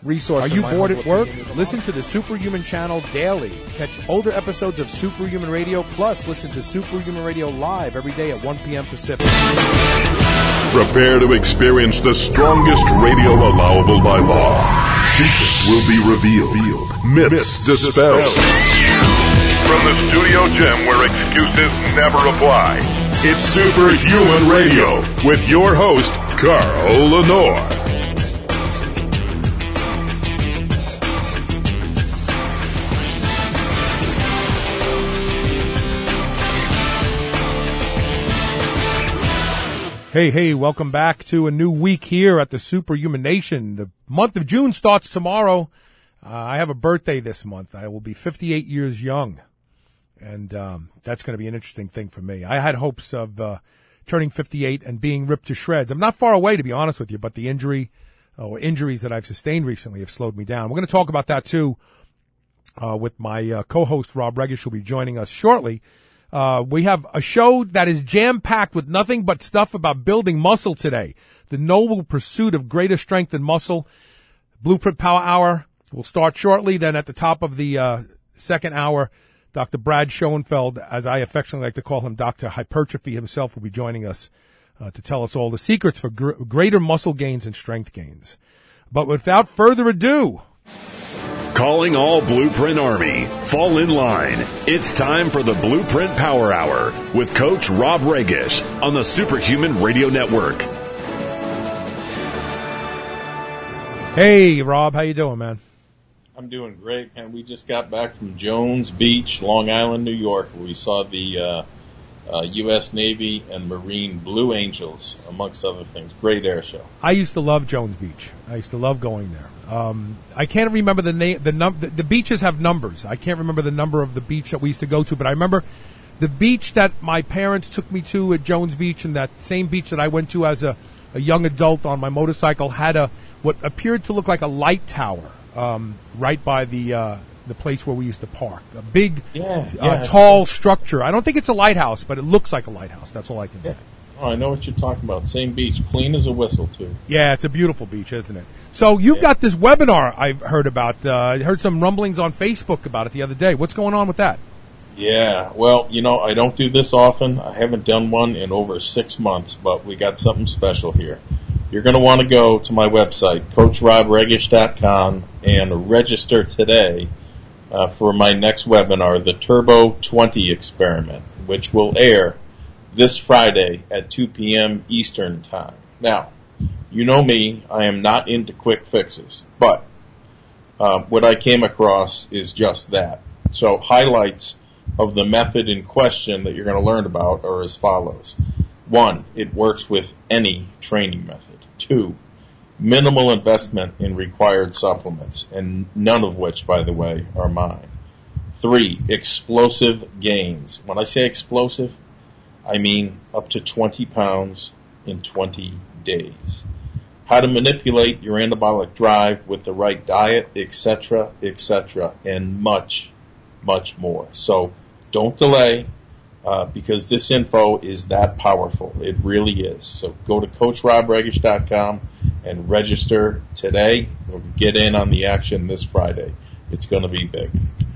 resource. Are you bored at work? Listen to the Superhuman channel daily. Catch older episodes of Superhuman Radio, plus listen to Superhuman Radio live every day at 1 p.m. Pacific. Prepare to experience the strongest radio allowable by law. Secrets will be revealed. Myths dispelled. From the studio gym where excuses never apply, it's Superhuman Radio with your host, Carl Lenore. Hey, welcome back to a new week here at the Superhuman Nation. The month of June starts tomorrow. I have a birthday this month. I will be 58 years young, and that's going to be an interesting thing for me. I had hopes of turning 58 and being ripped to shreds. I'm not far away, to be honest with you, but the injuries that I've sustained recently have slowed me down. We're going to talk about that, too, with my co-host, Rob Regish, who will be joining us shortly. We have a show that is jam-packed with nothing but stuff about building muscle today. The noble pursuit of greater strength and muscle. Blueprint Power Hour will start shortly. Then at the top of the second hour, Dr. Brad Schoenfeld, as I affectionately like to call him, Dr. Hypertrophy himself, will be joining us to tell us all the secrets for greater muscle gains and strength gains. But without further ado... Calling all Blueprint Army. Fall in line. It's time for the Blueprint Power Hour with Coach Rob Regish on the Superhuman Radio Network. Hey, Rob. How you doing, man? I'm doing great, man. We just got back from Jones Beach, Long Island, New York, where we saw the U.S. Navy and Marine Blue Angels, amongst other things. Great air show. I used to love Jones Beach. I used to love going there. I can't remember the name. The beaches have numbers. I can't remember the number of the beach that we used to go to, but I remember the beach that my parents took me to at Jones Beach, and that same beach that I went to as a young adult on my motorcycle had what appeared to look like a light tower right by the place where we used to park. A big, tall structure. I don't think it's a lighthouse, but it looks like a lighthouse. That's all I can say. Oh, I know what you're talking about. Same beach. Clean as a whistle, too. Yeah, it's a beautiful beach, isn't it? So you've got this webinar I've heard about. I heard some rumblings on Facebook about it the other day. What's going on with that? Yeah, well, I don't do this often. I haven't done one in over 6 months, but we got something special here. You're going to want to go to my website, CoachRobRegish.com, and register today for my next webinar, the Turbo 20 Experiment, which will air this Friday at 2 p.m. Eastern Time. Now, you know me, I am not into quick fixes, but what I came across is just that. So highlights of the method in question that you're going to learn about are as follows. 1, it works with any training method. 2, minimal investment in required supplements, and none of which, by the way, are mine. 3, explosive gains. When I say explosive, I mean up to 20 pounds in 20 days. How to manipulate your anabolic drive with the right diet, etc., and much, much more. So don't delay, because this info is that powerful. It really is. So go to CoachRobRegish.com and register today. We'll get in on the action this Friday. It's going to be big.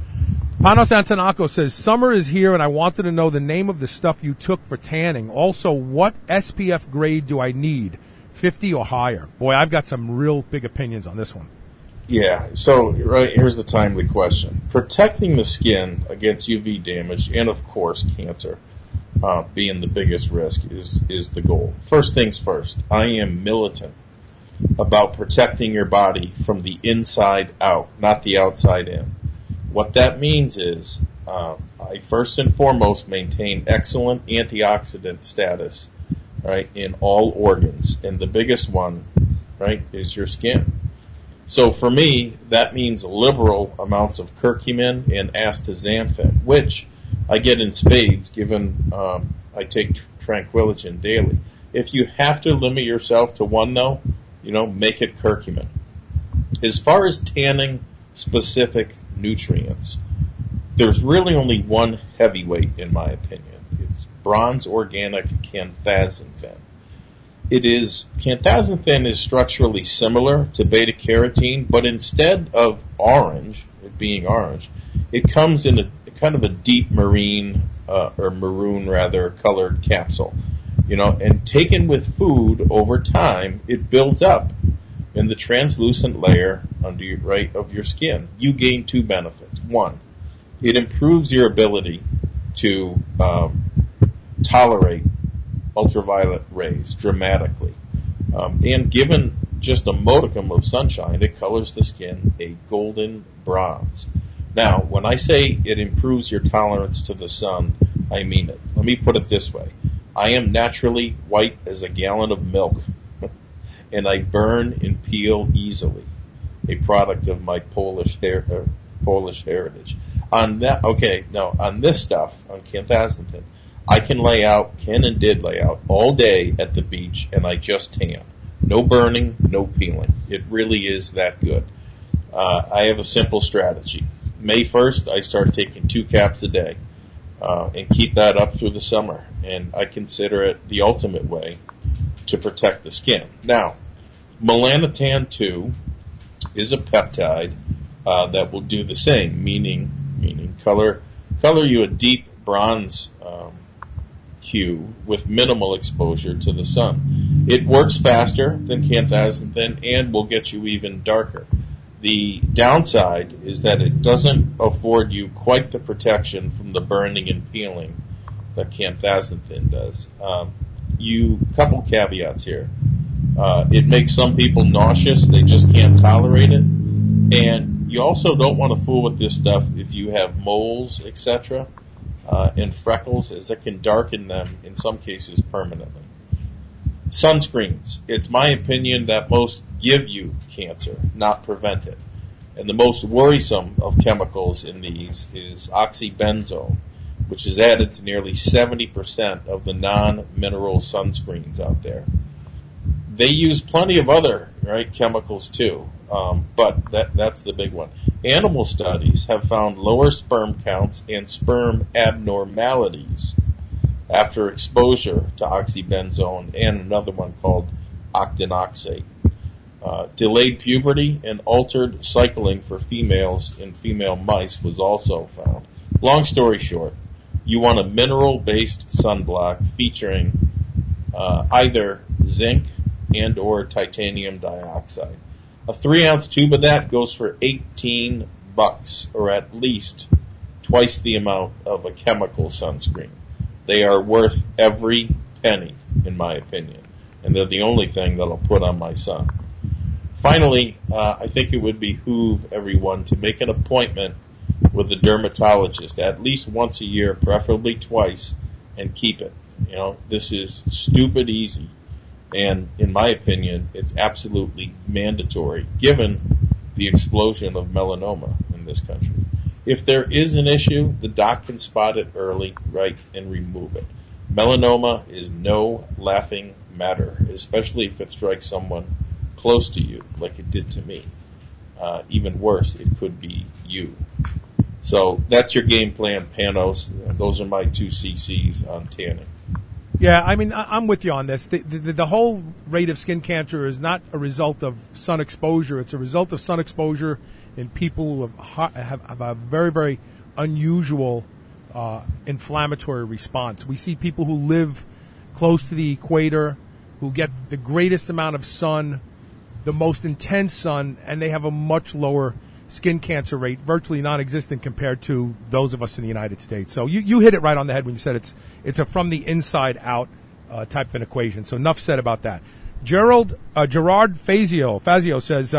Panos Antanaco says, summer is here and I wanted to know the name of the stuff you took for tanning. Also, what SPF grade do I need, 50 or higher? Boy, I've got some real big opinions on this one. Yeah, so right here's the timely question. Protecting the skin against UV damage and, of course, cancer being the biggest risk is the goal. First things first, I am militant about protecting your body from the inside out, not the outside in. What that means is I first and foremost maintain excellent antioxidant status, right, in all organs. And the biggest one, right, is your skin. So for me, that means liberal amounts of curcumin and astaxanthin, which I get in spades given I take Tranquiligen daily. If you have to limit yourself to one, though, make it curcumin. As far as tanning specific nutrients, there's really only one heavyweight in my opinion. It's bronze organic canthazinfen. It is, canthaxanthin is structurally similar to beta-carotene, but instead of orange, it being orange, it comes in a kind of a deep maroon colored capsule. And taken with food over time, it builds up in the translucent layer under your right of your skin. You gain two benefits. One, it improves your ability to tolerate ultraviolet rays dramatically. And given just a modicum of sunshine, it colors the skin a golden bronze. Now, when I say it improves your tolerance to the sun, I mean it. Let me put it this way. I am naturally white as a gallon of milk, and I burn and peel easily, a product of my Polish heritage. On this stuff, on canthaxanthin, I can and did lay out all day at the beach, and I just tan. No burning, no peeling. It really is that good. I have a simple strategy. May 1st, I start taking 2 caps a day, and keep that up through the summer. And I consider it the ultimate way to protect the skin. Now, melanotan 2 is a peptide that will do the same, meaning color you a deep bronze hue with minimal exposure to the sun. It works faster than canthaxanthin and will get you even darker. The downside is that it doesn't afford you quite the protection from the burning and peeling that canthaxanthin does. Couple caveats here. It makes some people nauseous. They just can't tolerate it. And you also don't want to fool with this stuff if you have moles, etc., and freckles, as it can darken them in some cases permanently. Sunscreens. It's my opinion that most give you cancer, not prevent it. And the most worrisome of chemicals in these is oxybenzone, which is added to nearly 70% of the non-mineral sunscreens out there. They use plenty of other chemicals too, but that's the big one. Animal studies have found lower sperm counts and sperm abnormalities after exposure to oxybenzone and another one called octinoxate. Delayed puberty and altered cycling for females in female mice was also found. Long story short, you want a mineral-based sunblock featuring either zinc and or titanium dioxide. A 3-ounce tube of that goes for $18, or at least twice the amount of a chemical sunscreen. They are worth every penny, in my opinion, and they're the only thing that I'll put on my son. Finally, I think it would behoove everyone to make an appointment with a dermatologist at least once a year, preferably twice, and keep it. This is stupid easy. And in my opinion, it's absolutely mandatory given the explosion of melanoma in this country. If there is an issue, the doc can spot it early, and remove it. Melanoma is no laughing matter, especially if it strikes someone close to you, like it did to me. Even worse, it could be you. So that's your game plan, Panos. Those are my 2 cc's on tanning. Yeah, I mean, I'm with you on this. The whole rate of skin cancer is not a result of sun exposure. It's a result of sun exposure in people who have a very, very unusual inflammatory response. We see people who live close to the equator, who get the greatest amount of sun, the most intense sun, and they have a much lower skin cancer rate, virtually non-existent compared to those of us in the United States. So you hit it right on the head when you said it's a from the inside out type of an equation. So enough said about that. Gerard Fazio says,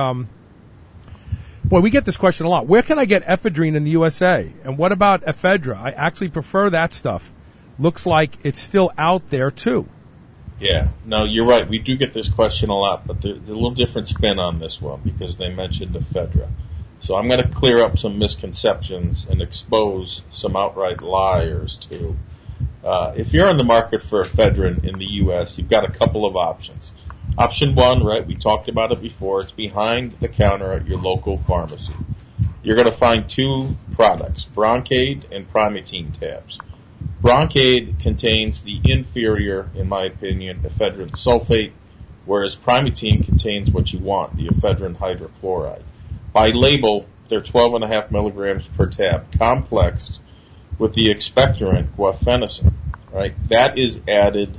boy, we get this question a lot. Where can I get ephedrine in the USA? And what about ephedra? I actually prefer that stuff. Looks like it's still out there too. Yeah, no, you're right. We do get this question a lot, but there's a little different spin on this one because they mentioned ephedra. So I'm going to clear up some misconceptions and expose some outright liars too. If you're in the market for ephedrine in the U.S., you've got a couple of options. Option 1, we talked about it before. It's behind the counter at your local pharmacy. You're going to find 2 products, Broncaid and Primatene tabs. Broncaid contains the inferior, in my opinion, ephedrine sulfate, whereas Primatene contains what you want, the ephedrine hydrochloride. By label, they're 12.5 milligrams per tab, complexed with the expectorant guaifenesin, right? That is added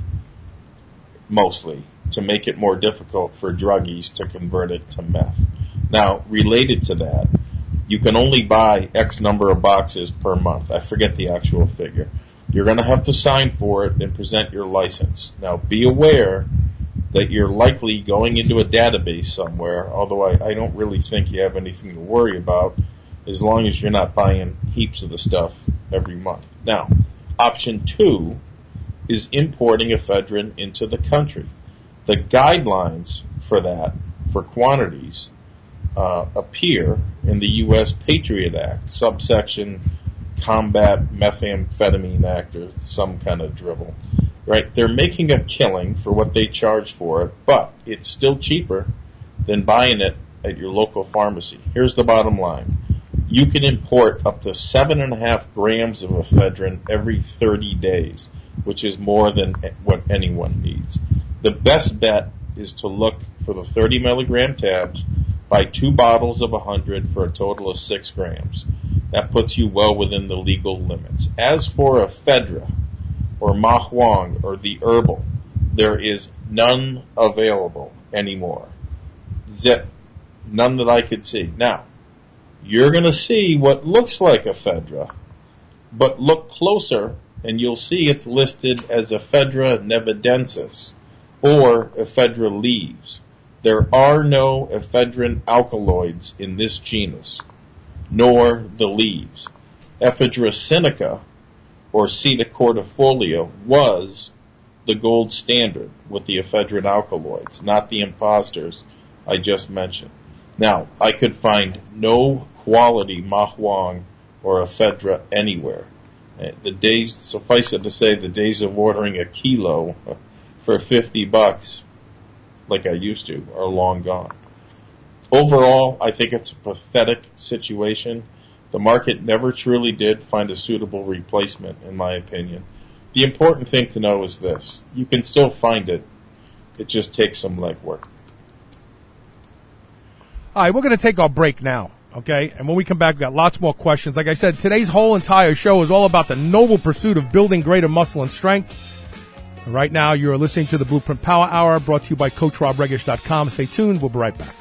mostly to make it more difficult for druggies to convert it to meth. Now, related to that, you can only buy X number of boxes per month. I forget the actual figure. You're going to have to sign for it and present your license. Now, be aware that you're likely going into a database somewhere, although I don't really think you have anything to worry about as long as you're not buying heaps of the stuff every month. Now, option 2 is importing ephedrine into the country. The guidelines for that, for quantities, appear in the U.S. Patriot Act, subsection Combat Methamphetamine Act, or some kind of dribble. Right? They're making a killing for what they charge for it, but it's still cheaper than buying it at your local pharmacy. Here's the bottom line. You can import up to 7.5 grams of ephedrine every 30 days, which is more than what anyone needs. The best bet is to look for the 30 milligram tabs, buy 2 bottles of 100 for a total of 6 grams. That puts you well within the legal limits. As for ephedra, or mahuang, or the herbal, there is none available anymore. Zip. None that I could see. Now, you're going to see what looks like ephedra, but look closer and you'll see it's listed as ephedra nevadensis, or ephedra leaves. There are no ephedrine alkaloids in this genus, nor the leaves. Ephedra sinica, or Seta cordifolia, was the gold standard with the ephedrine alkaloids, not the imposters I just mentioned. Now, I could find no quality mahuang or ephedra anywhere. The days, suffice it to say, the days of ordering a kilo for $50, like I used to, are long gone. Overall, I think it's a pathetic situation. The market never truly did find a suitable replacement, in my opinion. The important thing to know is this. You can still find it. It just takes some legwork. All right, we're going to take our break now, okay? And when we come back, we've got lots more questions. Like I said, today's whole entire show is all about the noble pursuit of building greater muscle and strength. And right now, you're listening to the Blueprint Power Hour, brought to you by CoachRobRegish.com. Stay tuned. We'll be right back.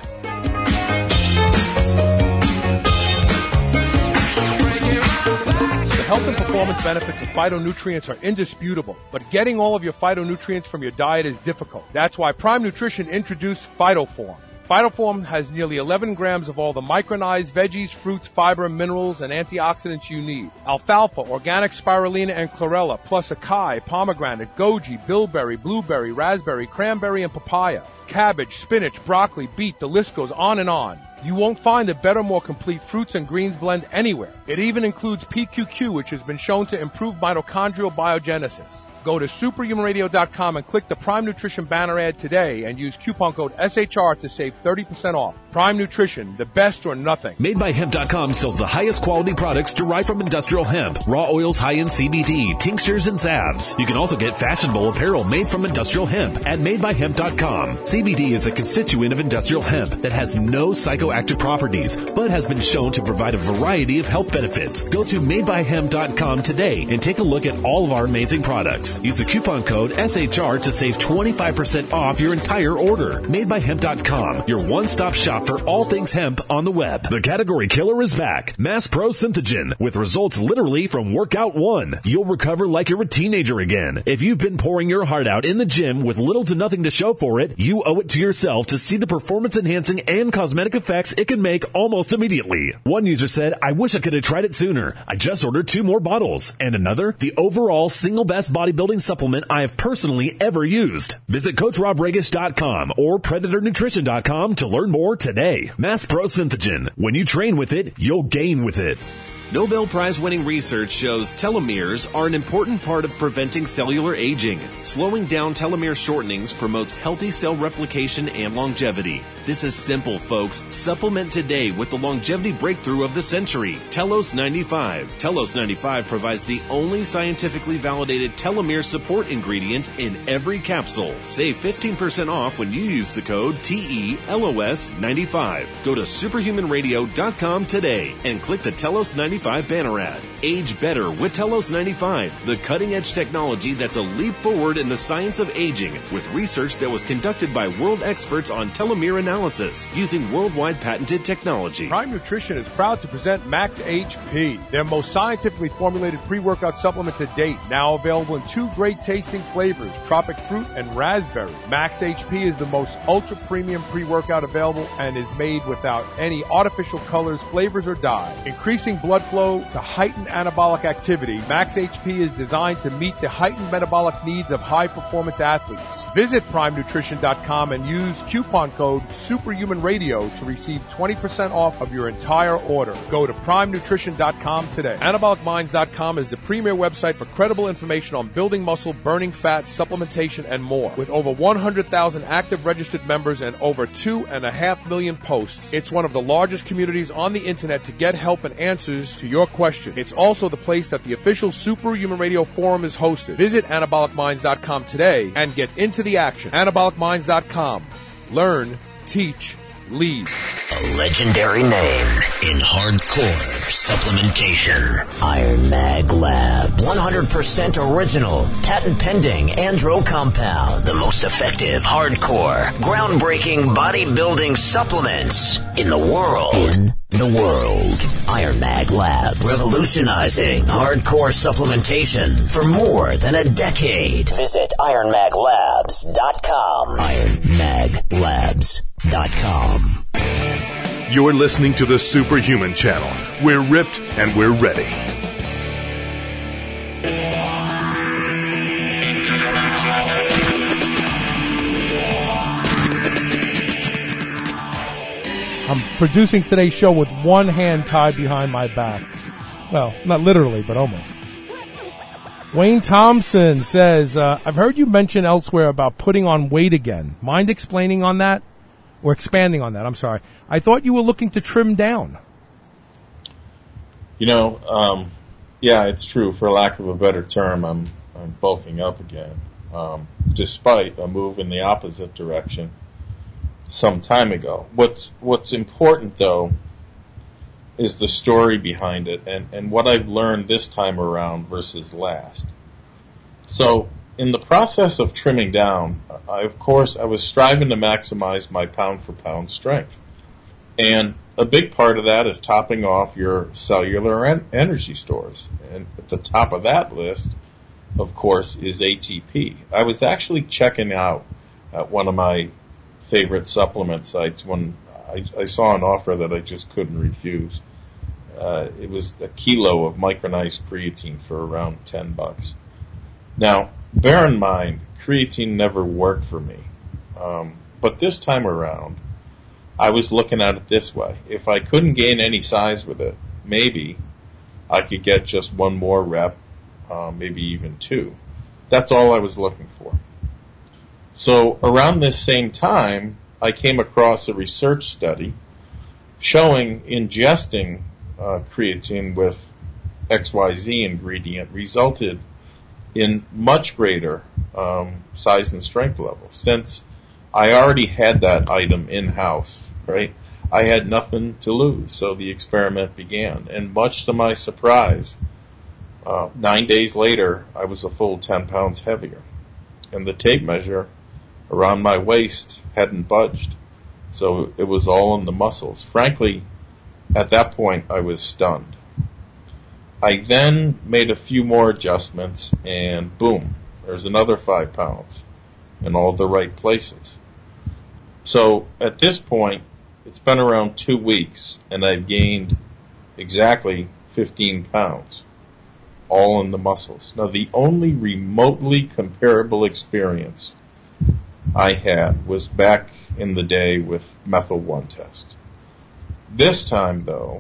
The health and performance benefits of phytonutrients are indisputable, but getting all of your phytonutrients from your diet is difficult. That's why Prime Nutrition introduced PhytoForm. PhytoForm has nearly 11 grams of all the micronized veggies, fruits, fiber, minerals, and antioxidants you need. Alfalfa, organic spirulina, and chlorella, plus acai, pomegranate, goji, bilberry, blueberry, raspberry, cranberry, and papaya. Cabbage, spinach, broccoli, beet, the list goes on and on. You won't find a better, more complete fruits and greens blend anywhere. It even includes PQQ, which has been shown to improve mitochondrial biogenesis. Go to superhumanradio.com and click the Prime Nutrition banner ad today and use coupon code SHR to save 30% off. Prime Nutrition, the best or nothing. MadeByHemp.com sells the highest quality products derived from industrial hemp, raw oils high in CBD, tinctures, and salves. You can also get fashionable apparel made from industrial hemp at MadeByHemp.com. CBD is a constituent of industrial hemp that has no psychoactive properties, but has been shown to provide a variety of health benefits. Go to MadeByHemp.com today and take a look at all of our amazing products. Use the coupon code SHR to save 25% off your entire order. MadeByHemp.com, your one-stop shop for all things hemp on the web. The category killer is back. Mass Pro Synthogen, with results literally from workout 1. You'll recover like you're a teenager again. If you've been pouring your heart out in the gym with little to nothing to show for it, you owe it to yourself to see the performance-enhancing and cosmetic effects it can make almost immediately. One user said, I wish I could have tried it sooner. I just ordered 2 more bottles. And another, the overall single best bodybuilding supplement I have personally ever used. Visit CoachRobRegish.com or PredatorNutrition.com to learn more today. Mass Pro Synthogen. When you train with it, you'll gain with it. Nobel Prize-winning research shows telomeres are an important part of preventing cellular aging. Slowing down telomere shortenings promotes healthy cell replication and longevity. This is simple, folks. Supplement today with the longevity breakthrough of the century, Telos 95. Telos 95 provides the only scientifically validated telomere support ingredient in every capsule. Save 15% off when you use the code TELOS95. Go to superhumanradio.com today and click the Telos 95 banner ad. Age better with Telos 95, the cutting-edge technology that's a leap forward in the science of aging with research that was conducted by world experts on telomere analysis using worldwide patented technology. Prime Nutrition is proud to present Max HP, their most scientifically formulated pre-workout supplement to date, now available in 2 great tasting flavors, tropic fruit and raspberry. Max HP is the most ultra-premium pre-workout available and is made without any artificial colors, flavors, or dye. Increasing blood flow to heighten anabolic activity, Max HP is designed to meet the heightened metabolic needs of high-performance athletes. Visit PrimeNutrition.com and use coupon code SuperhumanRadio to receive 20% off of your entire order. Go to PrimeNutrition.com today. AnabolicMinds.com is the premier website for credible information on building muscle, burning fat, supplementation, and more. With over 100,000 active registered members and over 2.5 million posts, it's one of the largest communities on the internet to get help and answers to your questions. It's also the place that the official Superhuman Radio Forum is hosted. Visit AnabolicMinds.com today and get into the action. AnabolicMinds.com. Learn, teach, lead. A legendary name in hardcore supplementation. Iron Mag Labs. 100% original, patent pending andro compounds. The most effective hardcore, groundbreaking bodybuilding supplements in the world. Iron Mag Labs. Revolutionizing hardcore supplementation for more than a decade. Visit IronMagLabs.com. IronMagLabs.com. You're listening to the Superhuman Channel. We're ripped and we're ready. I'm producing today's show with one hand tied behind my back. Well, not literally, but almost. Wayne Thompson says, I've heard you mention elsewhere about putting on weight again. Mind explaining on that? Or expanding on that, I'm sorry. I thought you were looking to trim down. Yeah, it's true. For lack of a better term, I'm bulking up again, despite a move in the opposite direction some time ago. What's important, though, is the story behind it and what I've learned this time around versus last. So, in the process of trimming down, I was striving to maximize my pound-for-pound strength. And a big part of that is topping off your cellular energy stores. And at the top of that list, of course, is ATP. I was actually checking out at one of my favorite supplement sites when I saw an offer that I just couldn't refuse. It was a kilo of micronized creatine for around $10. Now, bear in mind, creatine never worked for me. But this time around, I was looking at it this way. If I couldn't gain any size with it, maybe I could get just one more rep, maybe even 2. That's all I was looking for. So around this same time, I came across a research study showing ingesting creatine with XYZ ingredient resulted in much greater size and strength levels. Since I already had that item in-house, right, I had nothing to lose, so the experiment began. And much to my surprise, 9 days later, I was a full 10 pounds heavier. And the tape measure around my waist hadn't budged, so it was all in the muscles. Frankly, at that point, I was stunned. I then made a few more adjustments, and boom, there's another 5 pounds in all the right places. So at this point, it's been around 2 weeks, and I've gained exactly 15 pounds, all in the muscles. Now, the only remotely comparable experience I had was back in the day with Methyl 1 test. This time, though,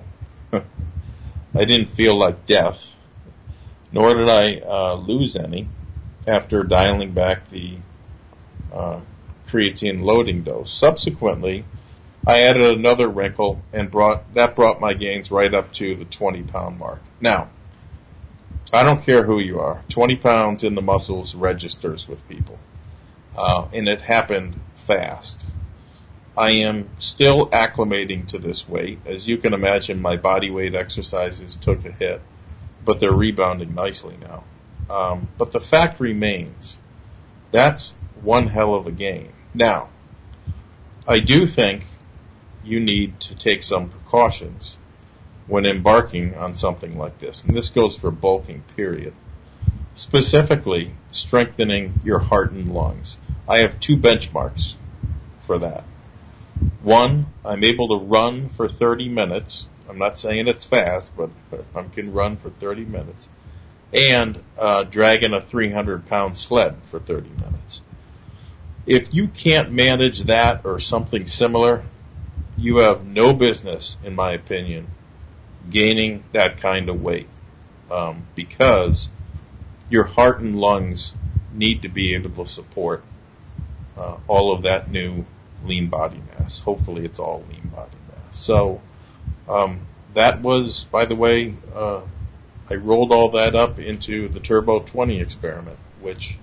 I didn't feel like death, nor did I lose any after dialing back the creatine loading dose. Subsequently, I added another wrinkle and brought my gains right up to the 20-pound mark. Now, I don't care who you are. 20 pounds in the muscles registers with people. And it happened fast. I am still acclimating to this weight. As you can imagine, my body weight exercises took a hit, but they're rebounding nicely now. But the fact remains, that's one hell of a gain. Now, I do think you need to take some precautions when embarking on something like this. And this goes for bulking, period. Specifically, strengthening your heart and lungs. I have 2 benchmarks for that. One, I'm able to run for 30 minutes. I'm not saying it's fast, but I can run for 30 minutes. And dragging a 300-pound sled for 30 minutes. If you can't manage that or something similar, you have no business, in my opinion, gaining that kind of weight, because your heart and lungs need to be able to support all of that new lean body mass. Hopefully it's all lean body mass. So that was, by the way, I rolled all that up into the Turbo 20 experiment, which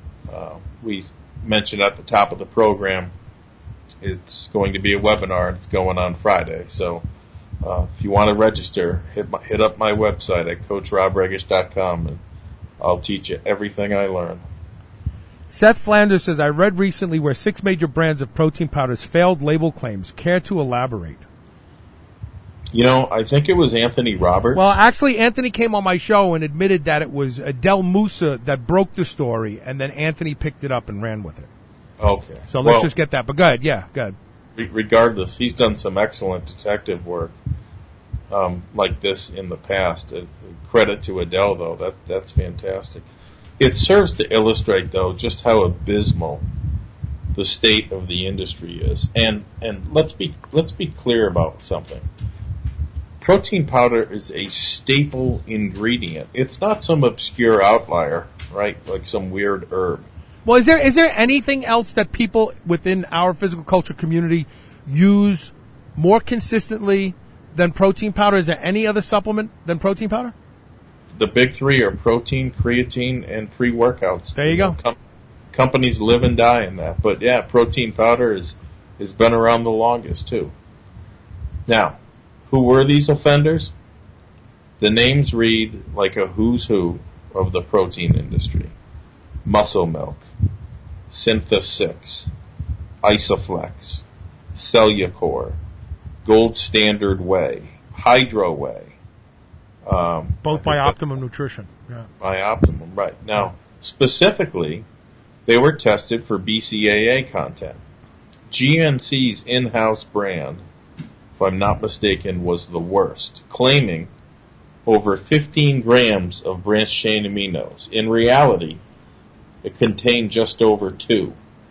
we mentioned at the top of the program. It's going to be a webinar. It's going on Friday. So if you want to register, hit up my website at CoachRobRegish.com, and I'll teach you everything I learn. Seth Flanders says, I read recently where 6 major brands of protein powders failed label claims. Care to elaborate? You know, I think it was Anthony Roberts. Well, actually, Anthony came on my show and admitted that it was Del Musa that broke the story, and then Anthony picked it up and ran with it. Okay. So let's just get that. But go ahead. Yeah, go ahead. Regardless, he's done some excellent detective work like this in the past. Credit to Adele, though. That's fantastic. It serves to illustrate, though, just how abysmal the state of the industry is. And let's be clear about something. Protein powder is a staple ingredient. It's not some obscure outlier, right? Like some weird herb. Well, is there anything else that people within our physical culture community use more consistently than protein powder? Is there any other supplement than protein powder? The big 3 are protein, creatine, and pre-workouts. There you go. Companies live and die in that. But yeah, protein powder has been around the longest too. Now, who were these offenders? The names read like a who's who of the protein industry. Muscle Milk, Syntha 6, Isoflex, Cellucor, Gold Standard Whey, Hydro Whey. Both by Optimum Nutrition. Yeah. By Optimum, right. Now, specifically, they were tested for BCAA content. GNC's in-house brand, if I'm not mistaken, was the worst, claiming over 15 grams of branched-chain aminos. In reality, it contained just over 2.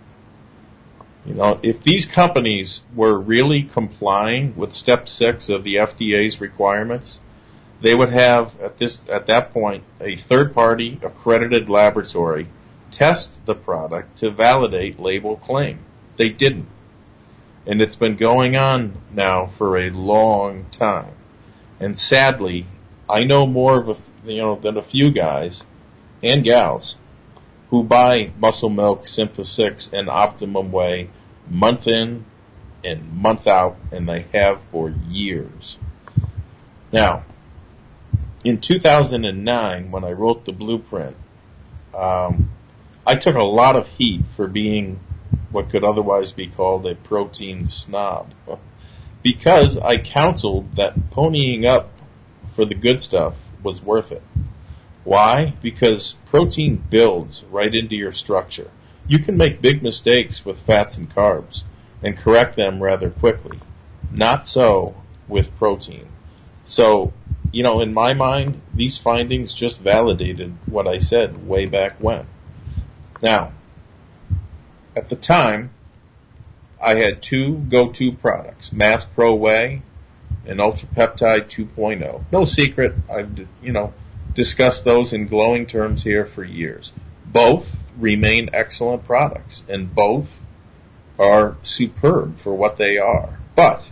You know, if these companies were really complying with Step 6 of the FDA's requirements, they would have, at that point, a third-party accredited laboratory test the product to validate label claim. They didn't. And it's been going on now for a long time. And sadly, I know more of than a few guys and gals who buy Muscle Milk, Syntha 6, and Optimum Whey month in and month out, and they have for years. Now, in 2009, when I wrote the blueprint, I took a lot of heat for being what could otherwise be called a protein snob, because I counseled that ponying up for the good stuff was worth it. Why? Because protein builds right into your structure. You can make big mistakes with fats and carbs and correct them rather quickly. Not so with protein. So, in my mind, these findings just validated what I said way back when. Now, at the time, I had 2 go-to products, Mass Pro Whey and Ultra Peptide 2.0. No secret, I've, discussed those in glowing terms here for years. Both remain excellent products, and both are superb for what they are. But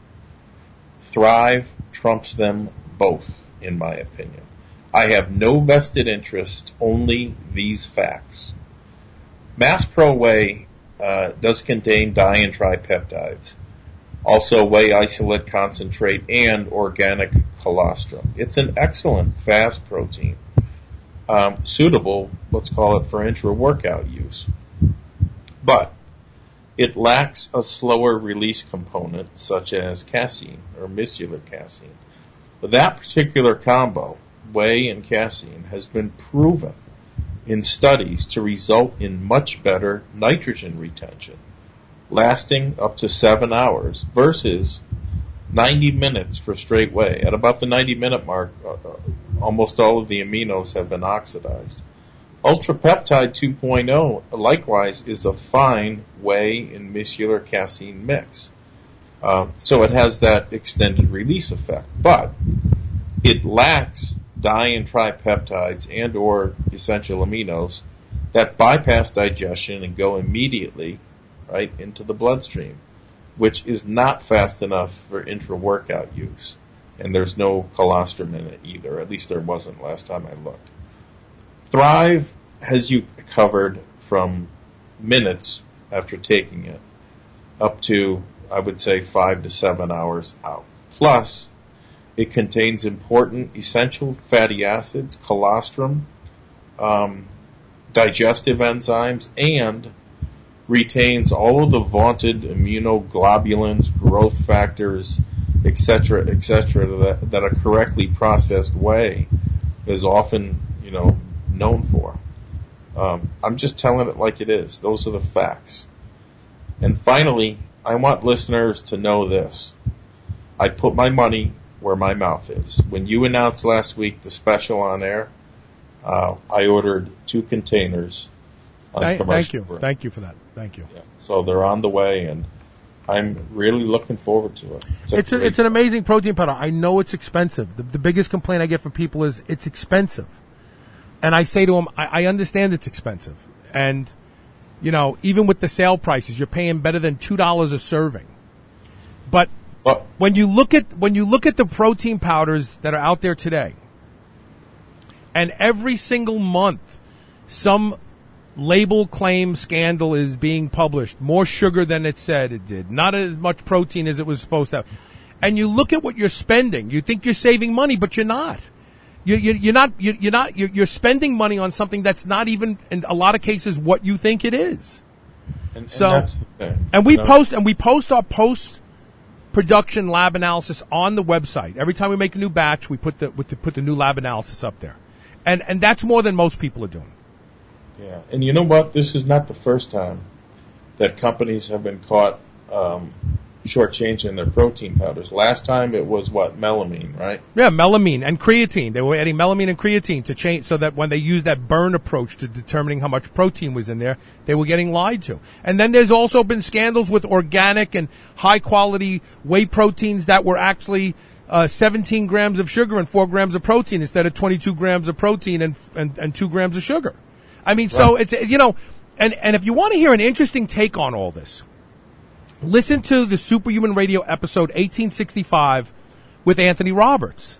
Thrive trumps them both, in my opinion. I have no vested interest, only these facts. Mass Pro Whey does contain di and tripeptides, also whey isolate concentrate and organic colostrum. It's an excellent fast protein, suitable, let's call it, for intra-workout use. But it lacks a slower release component such as casein or micellar casein. But that particular combo, whey and casein, has been proven in studies to result in much better nitrogen retention, lasting up to 7 hours versus 90 minutes for straight whey. At about the 90-minute mark, almost all of the aminos have been oxidized. Ultrapeptide 2.0, likewise, is a fine whey and micellar casein mix. So it has that extended release effect. But it lacks di and tripeptides and or essential aminos that bypass digestion and go immediately right into the bloodstream, which is not fast enough for intra-workout use. And there's no colostrum in it either. At least there wasn't last time I looked. Thrive has you covered from minutes after taking it up to, I would say, 5 to 7 hours out. Plus, it contains important essential fatty acids, colostrum, digestive enzymes, and retains all of the vaunted immunoglobulins, growth factors, etc., that a correctly processed whey is often, known for. I'm just telling it like it is. Those are the facts. And finally, I want listeners to know this. I put my money where my mouth is. When you announced last week the special on air, I ordered 2 containers on commercial break. Thank you for that. Thank you. Yeah. So they're on the way, and I'm really looking forward to it. It's an amazing protein powder. I know it's expensive. The biggest complaint I get from people is it's expensive. And I say to them, I understand it's expensive. And, even with the sale prices, you're paying better than $2 a serving. But when you look at the protein powders that are out there today, and every single month some label claim scandal is being published, more sugar than it said it did, not as much protein as it was supposed to have, and you look at what you're spending, you think you're saving money, but you're not. You're spending money on something that's not even, in a lot of cases, what you think it is. And that's the thing. And we post our post-production lab analysis on the website. Every time we make a new batch, we put the new lab analysis up there. And that's more than most people are doing. Yeah. And you know what? This is not the first time that companies have been caught shortchanging their protein powders. Last time it was melamine, right? Yeah, melamine and creatine. They were adding melamine and creatine to change so that when they used that burn approach to determining how much protein was in there, they were getting lied to. And then there's also been scandals with organic and high quality whey proteins that were actually 17 grams of sugar and 4 grams of protein instead of 22 grams of protein and 2 grams of sugar. I mean, right. So it's, and if you want to hear an interesting take on all this, listen to the Superhuman Radio episode 1865 with Anthony Roberts.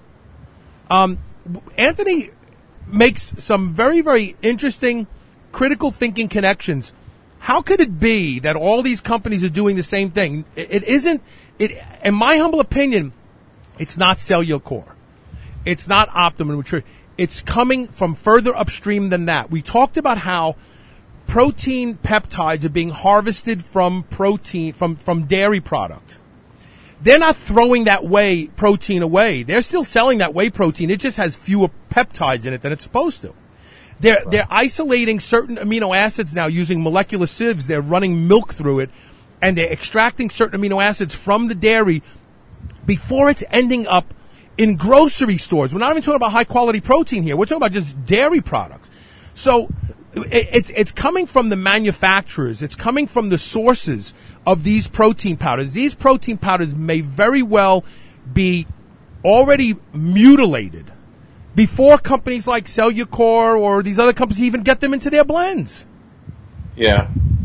Anthony makes some very, very interesting critical thinking connections. How could it be that all these companies are doing the same thing? It isn't, in my humble opinion, it's not Cellucor. It's not Optimum Nutrition. It's coming from further upstream than that. We talked about how protein peptides are being harvested from protein, from dairy product. They're not throwing that whey protein away. They're still selling that whey protein. It just has fewer peptides in it than it's supposed to. They're isolating certain amino acids now using molecular sieves. They're running milk through it, and they're extracting certain amino acids from the dairy before it's ending up in grocery stores. We're not even talking about high quality protein here. We're talking about just dairy products. So it's coming from the manufacturers. It's coming from the sources of these protein powders. These protein powders may very well be already mutilated before companies like Cellucor or these other companies even get them into their blends. Yeah,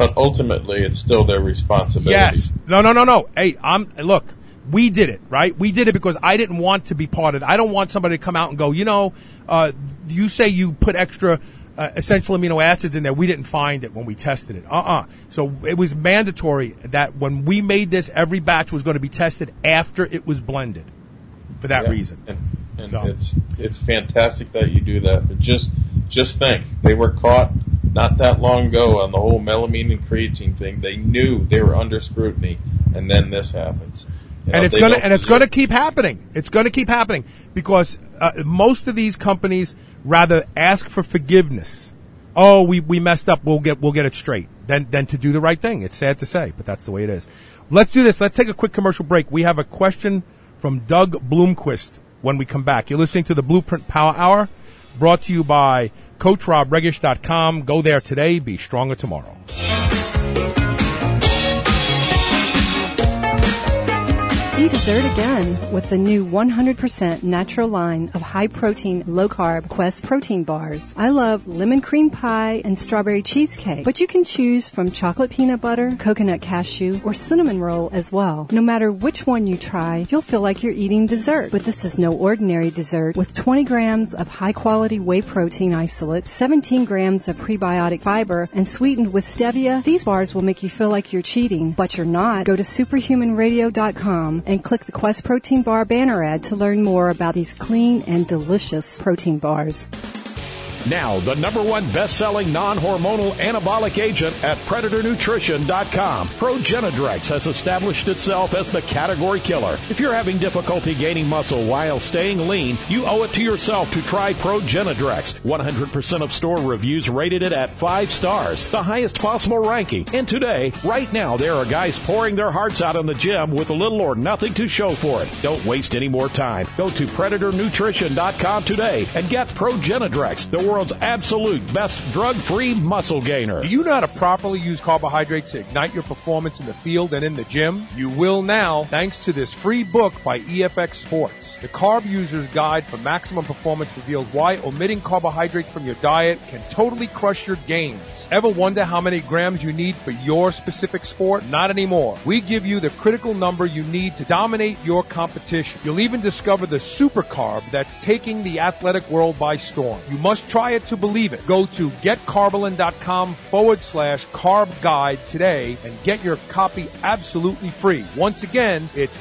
But ultimately, it's still their responsibility. Yes. No. Hey, look, we did it, right? We did it because I didn't want to be part of it. I don't want somebody to come out and go, you say you put extra essential amino acids in there. We didn't find it when we tested it. So it was mandatory that when we made this, every batch was going to be tested after it was blended for that reason. And it's fantastic that you do that. But just think, they were caught not that long ago on the whole melamine and creatine thing. They knew they were under scrutiny, and then this happens. It's going to keep happening. It's going to keep happening because most of these companies rather ask for forgiveness. Oh, we messed up. We'll get it straight. Than to do the right thing. It's sad to say, but that's the way it is. Let's do this. Let's take a quick commercial break. We have a question from Doug Bloomquist when we come back. You're listening to the Blueprint Power Hour, brought to you by CoachRobRegish.com. Go there today. Be stronger tomorrow. Eat dessert again with the new 100% natural line of high-protein, low-carb Quest protein bars. I love lemon cream pie and strawberry cheesecake, but you can choose from chocolate peanut butter, coconut cashew, or cinnamon roll as well. No matter which one you try, you'll feel like you're eating dessert. But this is no ordinary dessert. With 20 grams of high-quality whey protein isolate, 17 grams of prebiotic fiber, and sweetened with stevia, these bars will make you feel like you're cheating, but you're not. Go to superhumanradio.com and click the Quest Protein Bar banner ad to learn more about these clean and delicious protein bars. Now, the #1 best-selling non-hormonal anabolic agent at PredatorNutrition.com. Progenadrex has established itself as the category killer. If you're having difficulty gaining muscle while staying lean, you owe it to yourself to try Progenadrex. 100% of store reviews rated it at 5 stars, the highest possible ranking. And today, right now, there are guys pouring their hearts out in the gym with little or nothing to show for it. Don't waste any more time. Go to PredatorNutrition.com today and get Progenadrex, the world's absolute best drug-free muscle gainer. Do you know how to properly use carbohydrates to ignite your performance in the field and in the gym? You will now, thanks to this free book by EFX Sports. The Carb User's Guide for Maximum Performance reveals why omitting carbohydrates from your diet can totally crush your gains. Ever wonder how many grams you need for your specific sport? Not anymore. We give you the critical number you need to dominate your competition. You'll even discover the super carb that's taking the athletic world by storm. You must try it to believe it. Go to getcarbolyn.com/carb guide today and get your copy absolutely free. Once again, it's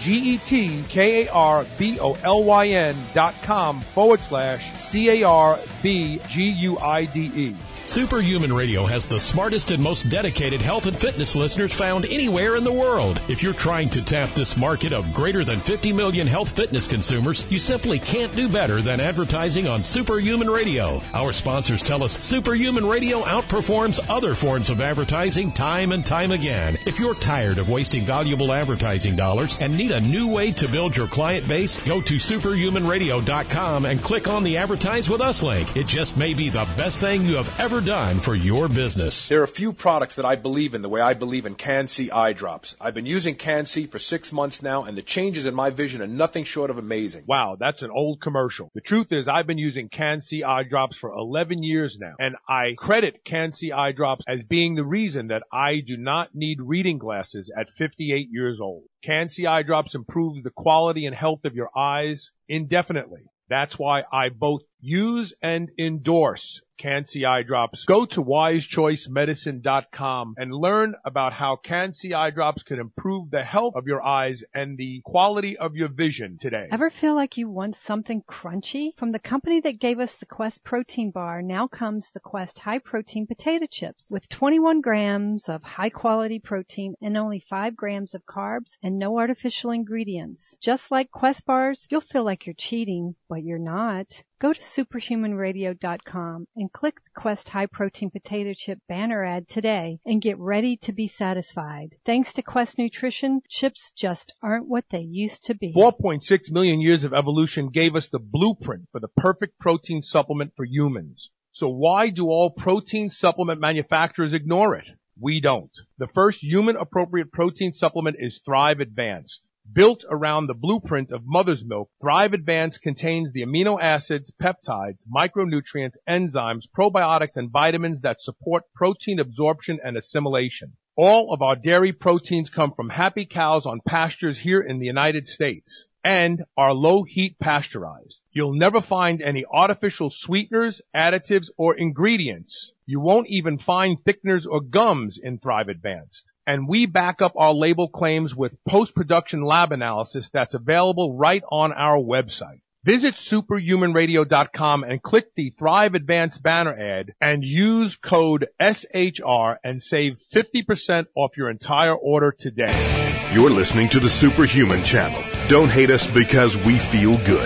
GETKARBOLYN.com/CARBGUIDE. Superhuman Radio has the smartest and most dedicated health and fitness listeners found anywhere in the world. If you're trying to tap this market of greater than 50 million health fitness consumers, you simply can't do better than advertising on Superhuman Radio. Our sponsors tell us Superhuman Radio outperforms other forms of advertising time and time again. If you're tired of wasting valuable advertising dollars and need a new way to build your client base, go to superhumanradio.com and click on the Advertise With Us link. It just may be the best thing you have ever done for your business. There are a few products that I believe in the way I believe in Can-C eye drops. I've been using Can-C for 6 months now, and the changes in my vision are nothing short of amazing. Wow, that's an old commercial. The truth is I've been using Can-C eye drops for 11 years now, and I credit Can-C eye drops as being the reason that I do not need reading glasses at 58 years old. Can-C eye drops improves the quality and health of your eyes indefinitely. That's why I both use and endorse Can-C eye drops. Go to wisechoicemedicine.com and learn about how Can-C eye drops can improve the health of your eyes and the quality of your vision today. Ever feel like you want something crunchy? From the company that gave us the Quest protein bar, now comes the Quest high protein potato chips with 21 grams of high quality protein and only 5 grams of carbs and no artificial ingredients. Just like Quest bars, you'll feel like you're cheating, but you're not. Go to superhumanradio.com and click the Quest High Protein Potato Chip banner ad today and get ready to be satisfied. Thanks to Quest Nutrition, chips just aren't what they used to be. 4.6 million years of evolution gave us the blueprint for the perfect protein supplement for humans. So why do all protein supplement manufacturers ignore it? We don't. The first human-appropriate protein supplement is Thrive Advanced. Built around the blueprint of mother's milk, Thrive Advanced contains the amino acids, peptides, micronutrients, enzymes, probiotics, and vitamins that support protein absorption and assimilation. All of our dairy proteins come from happy cows on pastures here in the United States and are low heat pasteurized. You'll never find any artificial sweeteners, additives, or ingredients. You won't even find thickeners or gums in Thrive Advanced. And we back up our label claims with post-production lab analysis that's available right on our website. Visit superhumanradio.com and click the Thrive Advanced banner ad and use code SHR and save 50% off your entire order today. You're listening to the Superhuman Channel. Don't hate us because we feel good.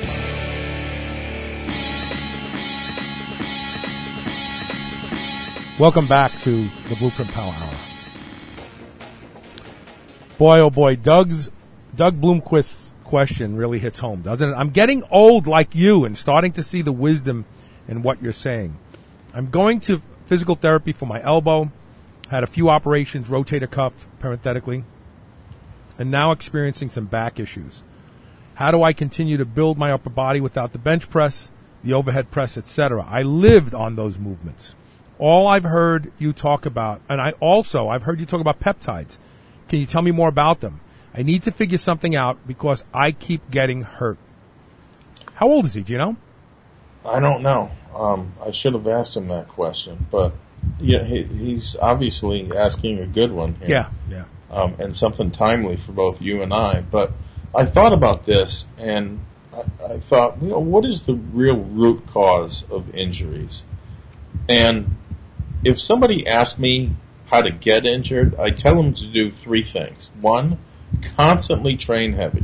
Welcome back to the Blueprint Power Hour. Boy, oh boy, Doug Bloomquist's question really hits home, doesn't it? I'm getting old like you and starting to see the wisdom in what you're saying. I'm going to physical therapy for my elbow, had a few operations, rotator cuff, parenthetically, and now experiencing some back issues. How do I continue to build my upper body without the bench press, the overhead press, etc.? I lived on those movements. All I've heard you talk about, and I've heard you talk about peptides. Can you tell me more about them? I need to figure something out because I keep getting hurt. How old is he? Do you know? I don't know. I should have asked him that question, but yeah, he's obviously asking a good one here. Yeah. And something timely for both you and I. But I thought about this, and I thought, what is the real root cause of injuries? And if somebody asked me how to get injured, I tell them to do three things. One, constantly train heavy.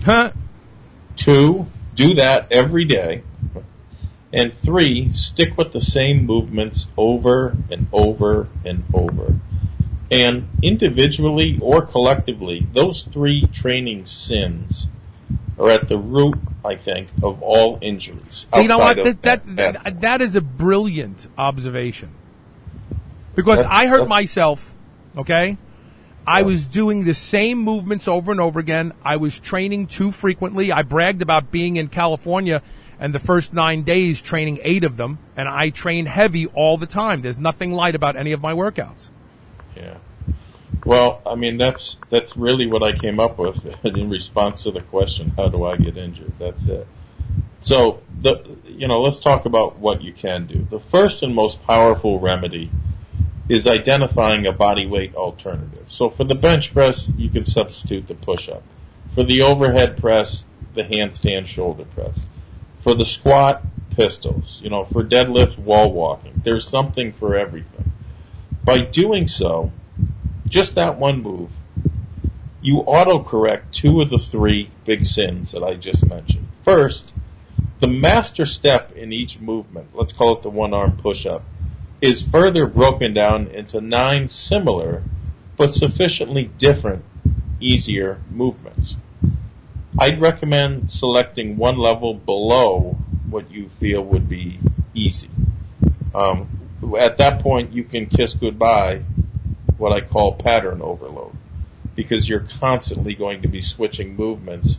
Two, do that every day. And three, stick with the same movements over and over and over. And individually or collectively, those three training sins are at the root, I think, of all injuries. You know what? That is a brilliant observation. Because I hurt myself, okay? I was doing the same movements over and over again. I was training too frequently. I bragged about being in California and the first 9 days training 8 of them, and I train heavy all the time. There's nothing light about any of my workouts. Yeah. Well, I mean, that's really what I came up with in response to the question, how do I get injured? That's it. So, let's talk about what you can do. The first and most powerful remedy is identifying a body weight alternative. So for the bench press, you can substitute the push-up. For the overhead press, the handstand shoulder press. For the squat, pistols. For deadlift, wall walking. There's something for everything. By doing so, just that one move, you auto-correct 2 of the 3 big sins that I just mentioned. First, the master step in each movement, let's call it the one-arm push-up, is further broken down into 9 similar but sufficiently different, easier movements. I'd recommend selecting one level below what you feel would be easy. At that point, you can kiss goodbye what I call pattern overload, because you're constantly going to be switching movements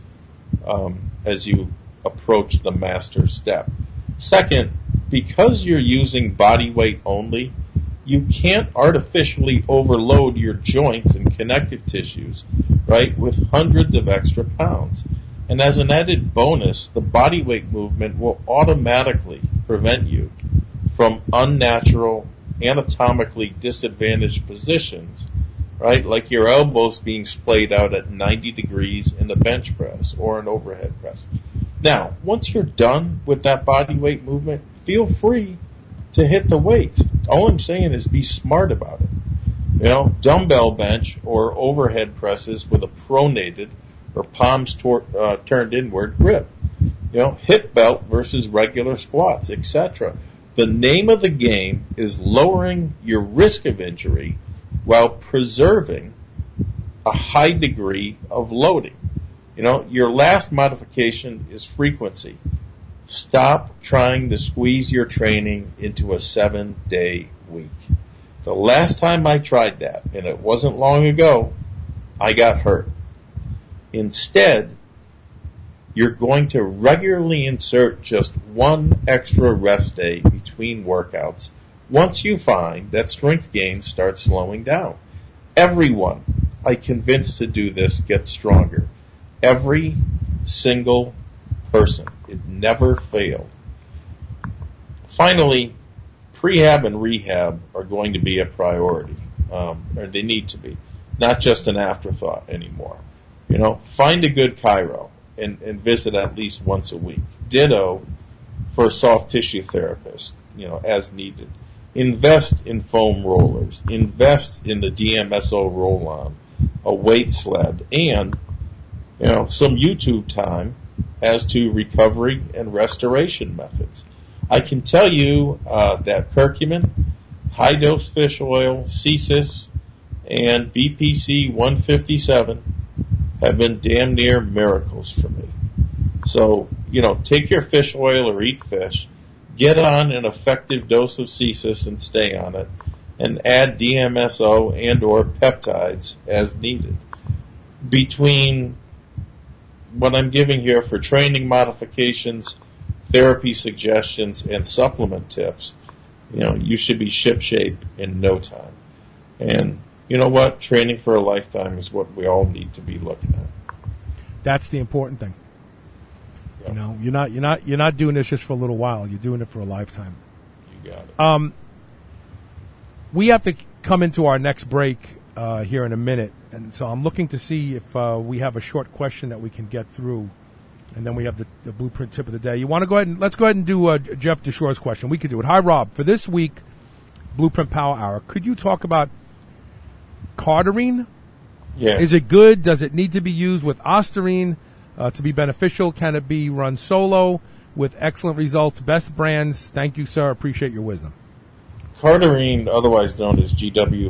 as you approach the master step. Second, because you're using body weight only, you can't artificially overload your joints and connective tissues, right, with hundreds of extra pounds. And as an added bonus, the body weight movement will automatically prevent you from unnatural, anatomically disadvantaged positions, right, like your elbows being splayed out at 90 degrees in the bench press or an overhead press. Now, once you're done with that body weight movement, feel free to hit the weights. All I'm saying is be smart about it. Dumbbell bench or overhead presses with a pronated or palms turned inward grip. Hip belt versus regular squats, etc. The name of the game is lowering your risk of injury while preserving a high degree of loading. Your last modification is frequency. Stop trying to squeeze your training into a 7-day week. The last time I tried that, and it wasn't long ago, I got hurt. Instead, you're going to regularly insert just one extra rest day between workouts once you find that strength gains start slowing down. everyone I convinced to do this gets stronger. Every single person. It never failed. Finally, prehab and rehab are going to be a priority, or they need to be, not just an afterthought anymore. Find a good chiro and visit at least once a week. Ditto for a soft tissue therapist, as needed. Invest in foam rollers. Invest in the DMSO roll-on, a weight sled, and some YouTube time as to recovery and restoration methods. I can tell you that curcumin, high-dose fish oil, CSIS, and BPC 157 have been damn near miracles for me. So, take your fish oil or eat fish, get on an effective dose of CSIS and stay on it, and add DMSO and or peptides as needed. Between what I'm giving here for training modifications, therapy suggestions, and supplement tips, you should be shipshape in no time. And you know what? Training for a lifetime is what we all need to be looking at. That's the important thing. Yeah. You're not doing this just for a little while. You're doing it for a lifetime. You got it. We have to come into our next break here in a minute, and so I'm looking to see if we have a short question that we can get through, and then we have the blueprint tip of the day. You want to go ahead and let's go ahead and do Jeff Deshore's question. We could do it. Hi, Rob. For this week, Blueprint Power Hour, could you talk about Cardarine? Yeah. Is it good? Does it need to be used with Ostarine to be beneficial? Can it be run solo with excellent results? Best brands. Thank you, sir. Appreciate your wisdom. Cardarine, otherwise known as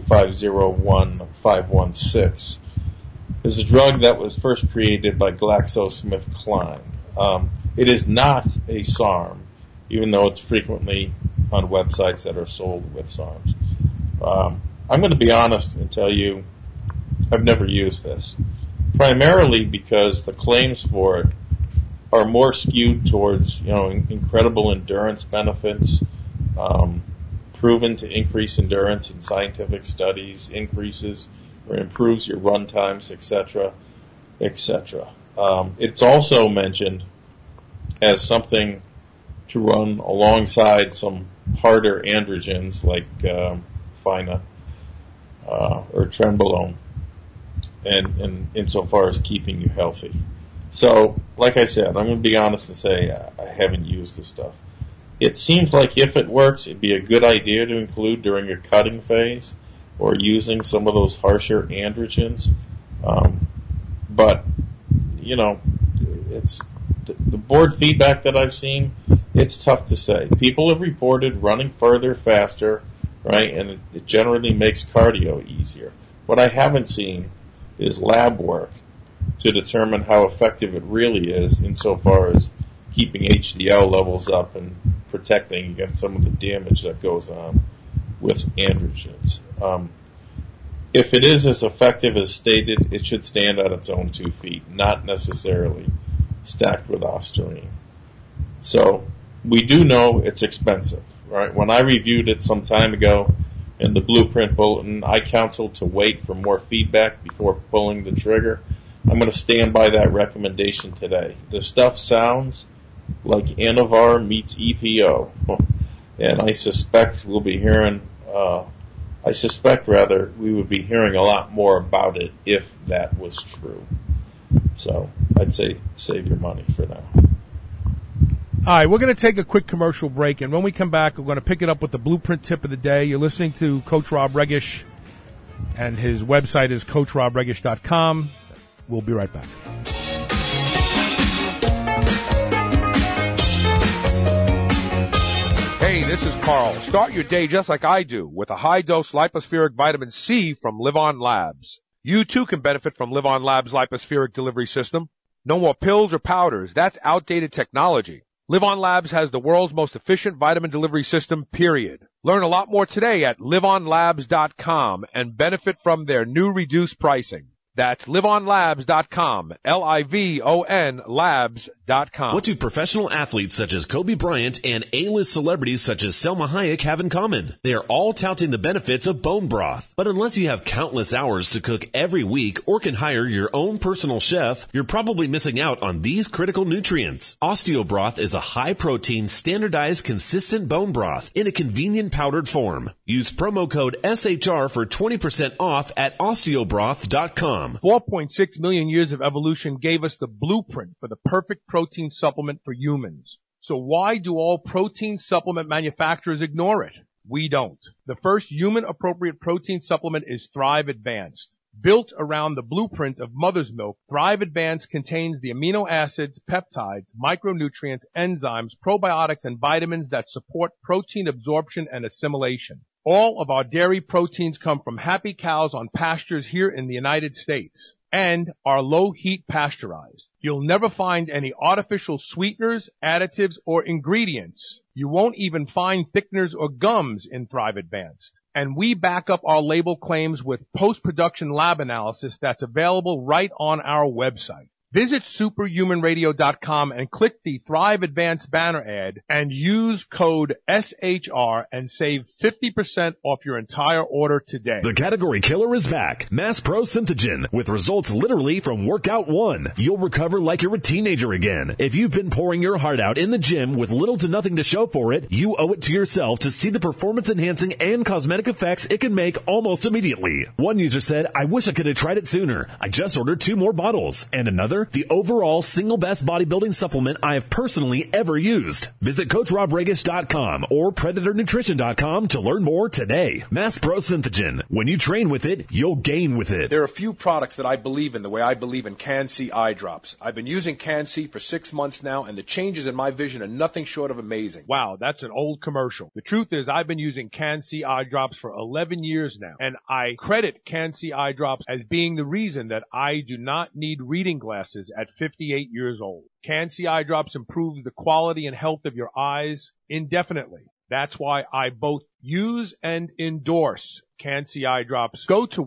GW501516, is a drug that was first created by GlaxoSmithKline. It is not a SARM, even though it's frequently on websites that are sold with SARMs. I'm going to be honest and tell you I've never used this, primarily because the claims for it are more skewed towards, incredible endurance benefits, proven to increase endurance in scientific studies, increases or improves your run times, etc., etc. It's also mentioned as something to run alongside some harder androgens like Fina or Trenbolone, and insofar as keeping you healthy. So, like I said, I'm going to be honest and say I haven't used this stuff. It seems like if it works, it'd be a good idea to include during your cutting phase or using some of those harsher androgens. But, it's the board feedback that I've seen, it's tough to say. People have reported running further, faster, right, and it generally makes cardio easier. What I haven't seen is lab work to determine how effective it really is insofar as keeping HDL levels up and protecting against some of the damage that goes on with androgens. If it is as effective as stated, it should stand on its own 2 feet, not necessarily stacked with Ostarine. So we do know it's expensive, right? When I reviewed it some time ago in the Blueprint Bulletin, I counseled to wait for more feedback before pulling the trigger. I'm going to stand by that recommendation today. The stuff sounds like Anavar meets EPO, and I suspect we would be hearing a lot more about it if that was true. So I'd say save your money for now. All right, we're going to take a quick commercial break, and when we come back, we're going to pick it up with the Blueprint Tip of the Day. You're listening to Coach Rob Regish, and his website is CoachRobRegish.com. We'll be right back. Hey, this is Carl. Start your day just like I do with a high-dose lipospheric vitamin C from Liv-On Labs. You too can benefit from Liv-On Labs' lipospheric delivery system. No more pills or powders. That's outdated technology. Liv-On Labs has the world's most efficient vitamin delivery system, period. Learn a lot more today at livonlabs.com and benefit from their new reduced pricing. That's livonlabs.com, Livon labs.com. What do professional athletes such as Kobe Bryant and A-list celebrities such as Selma Hayek have in common? They are all touting the benefits of bone broth. But unless you have countless hours to cook every week or can hire your own personal chef, you're probably missing out on these critical nutrients. OsteoBroth is a high-protein, standardized, consistent bone broth in a convenient powdered form. Use promo code SHR for 20% off at osteobroth.com. 4.6 million years of evolution gave us the blueprint for the perfect protein supplement for humans. So why do all protein supplement manufacturers ignore it? We don't. The first human-appropriate protein supplement is Thrive Advanced. Built around the blueprint of mother's milk, Thrive Advanced contains the amino acids, peptides, micronutrients, enzymes, probiotics, and vitamins that support protein absorption and assimilation. All of our dairy proteins come from happy cows on pastures here in the United States and are low heat pasteurized. You'll never find any artificial sweeteners, additives, or ingredients. You won't even find thickeners or gums in Thrive Advanced. And we back up our label claims with post-production lab analysis that's available right on our website. Visit superhumanradio.com and click the Thrive Advanced banner ad and use code SHR and save 50% off your entire order today. The category killer is back. Mass Pro Synthogen, with results literally from workout one. You'll recover like you're a teenager again. If you've been pouring your heart out in the gym with little to nothing to show for it, you owe it to yourself to see the performance-enhancing and cosmetic effects it can make almost immediately. One user said, "I wish I could have tried it sooner. I just ordered 2 more bottles." And another, "The overall single best bodybuilding supplement I have personally ever used." Visit CoachRobRegish.com or PredatorNutrition.com to learn more today. Mass Pro Synthogen. When you train with it, you'll gain with it. There are a few products that I believe in the way I believe in Can-C eye drops. I've been using Can-C for 6 months now, and the changes in my vision are nothing short of amazing. Wow, that's an old commercial. The truth is I've been using Can-C eye drops for 11 years now, and I credit Can-C eye drops as being the reason that I do not need reading glasses at 58 years old. Can-C eye drops improves the quality and health of your eyes indefinitely. That's why I both use and endorse Can-C eye drops. Go to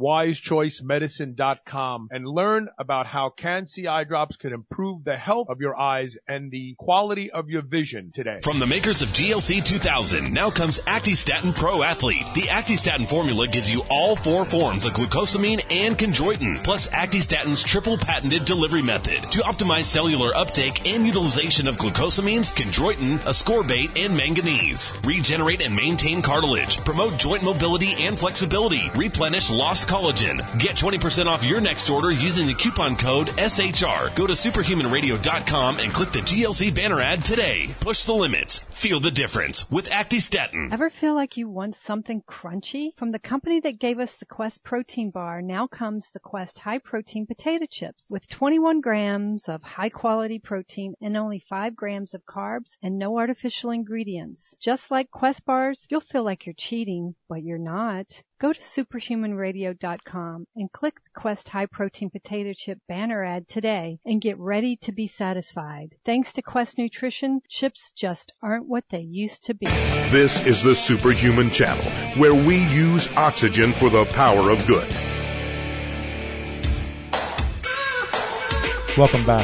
wisechoicemedicine.com and learn about how Can-C eye drops can improve the health of your eyes and the quality of your vision today. From the makers of GLC 2000, now comes Actistatin Pro Athlete. The Actistatin formula gives you all 4 forms of glucosamine and chondroitin, plus Actistatin's triple patented delivery method to optimize cellular uptake and utilization of glucosamines, chondroitin, ascorbate, and manganese. Regenerate and maintain cartilage, promote joint mobility and flexibility, replenish lost collagen. Get 20% off your next order using the coupon code SHR. Go to superhumanradio.com and click the GLC banner ad today. Push the limits. Feel the difference with Actistatin. Ever feel like you want something crunchy? From the company that gave us the Quest protein bar, now comes the Quest high protein potato chips with 21 grams of high quality protein and only 5 grams of carbs and no artificial ingredients. Just like Quest bars, you'll feel like you're cheating, but you're not. Go to superhumanradio.com and click the Quest High Protein Potato Chip banner ad today and get ready to be satisfied. Thanks to Quest Nutrition, chips just aren't what they used to be. This is the Superhuman Channel, where we use oxygen for the power of good. Welcome back.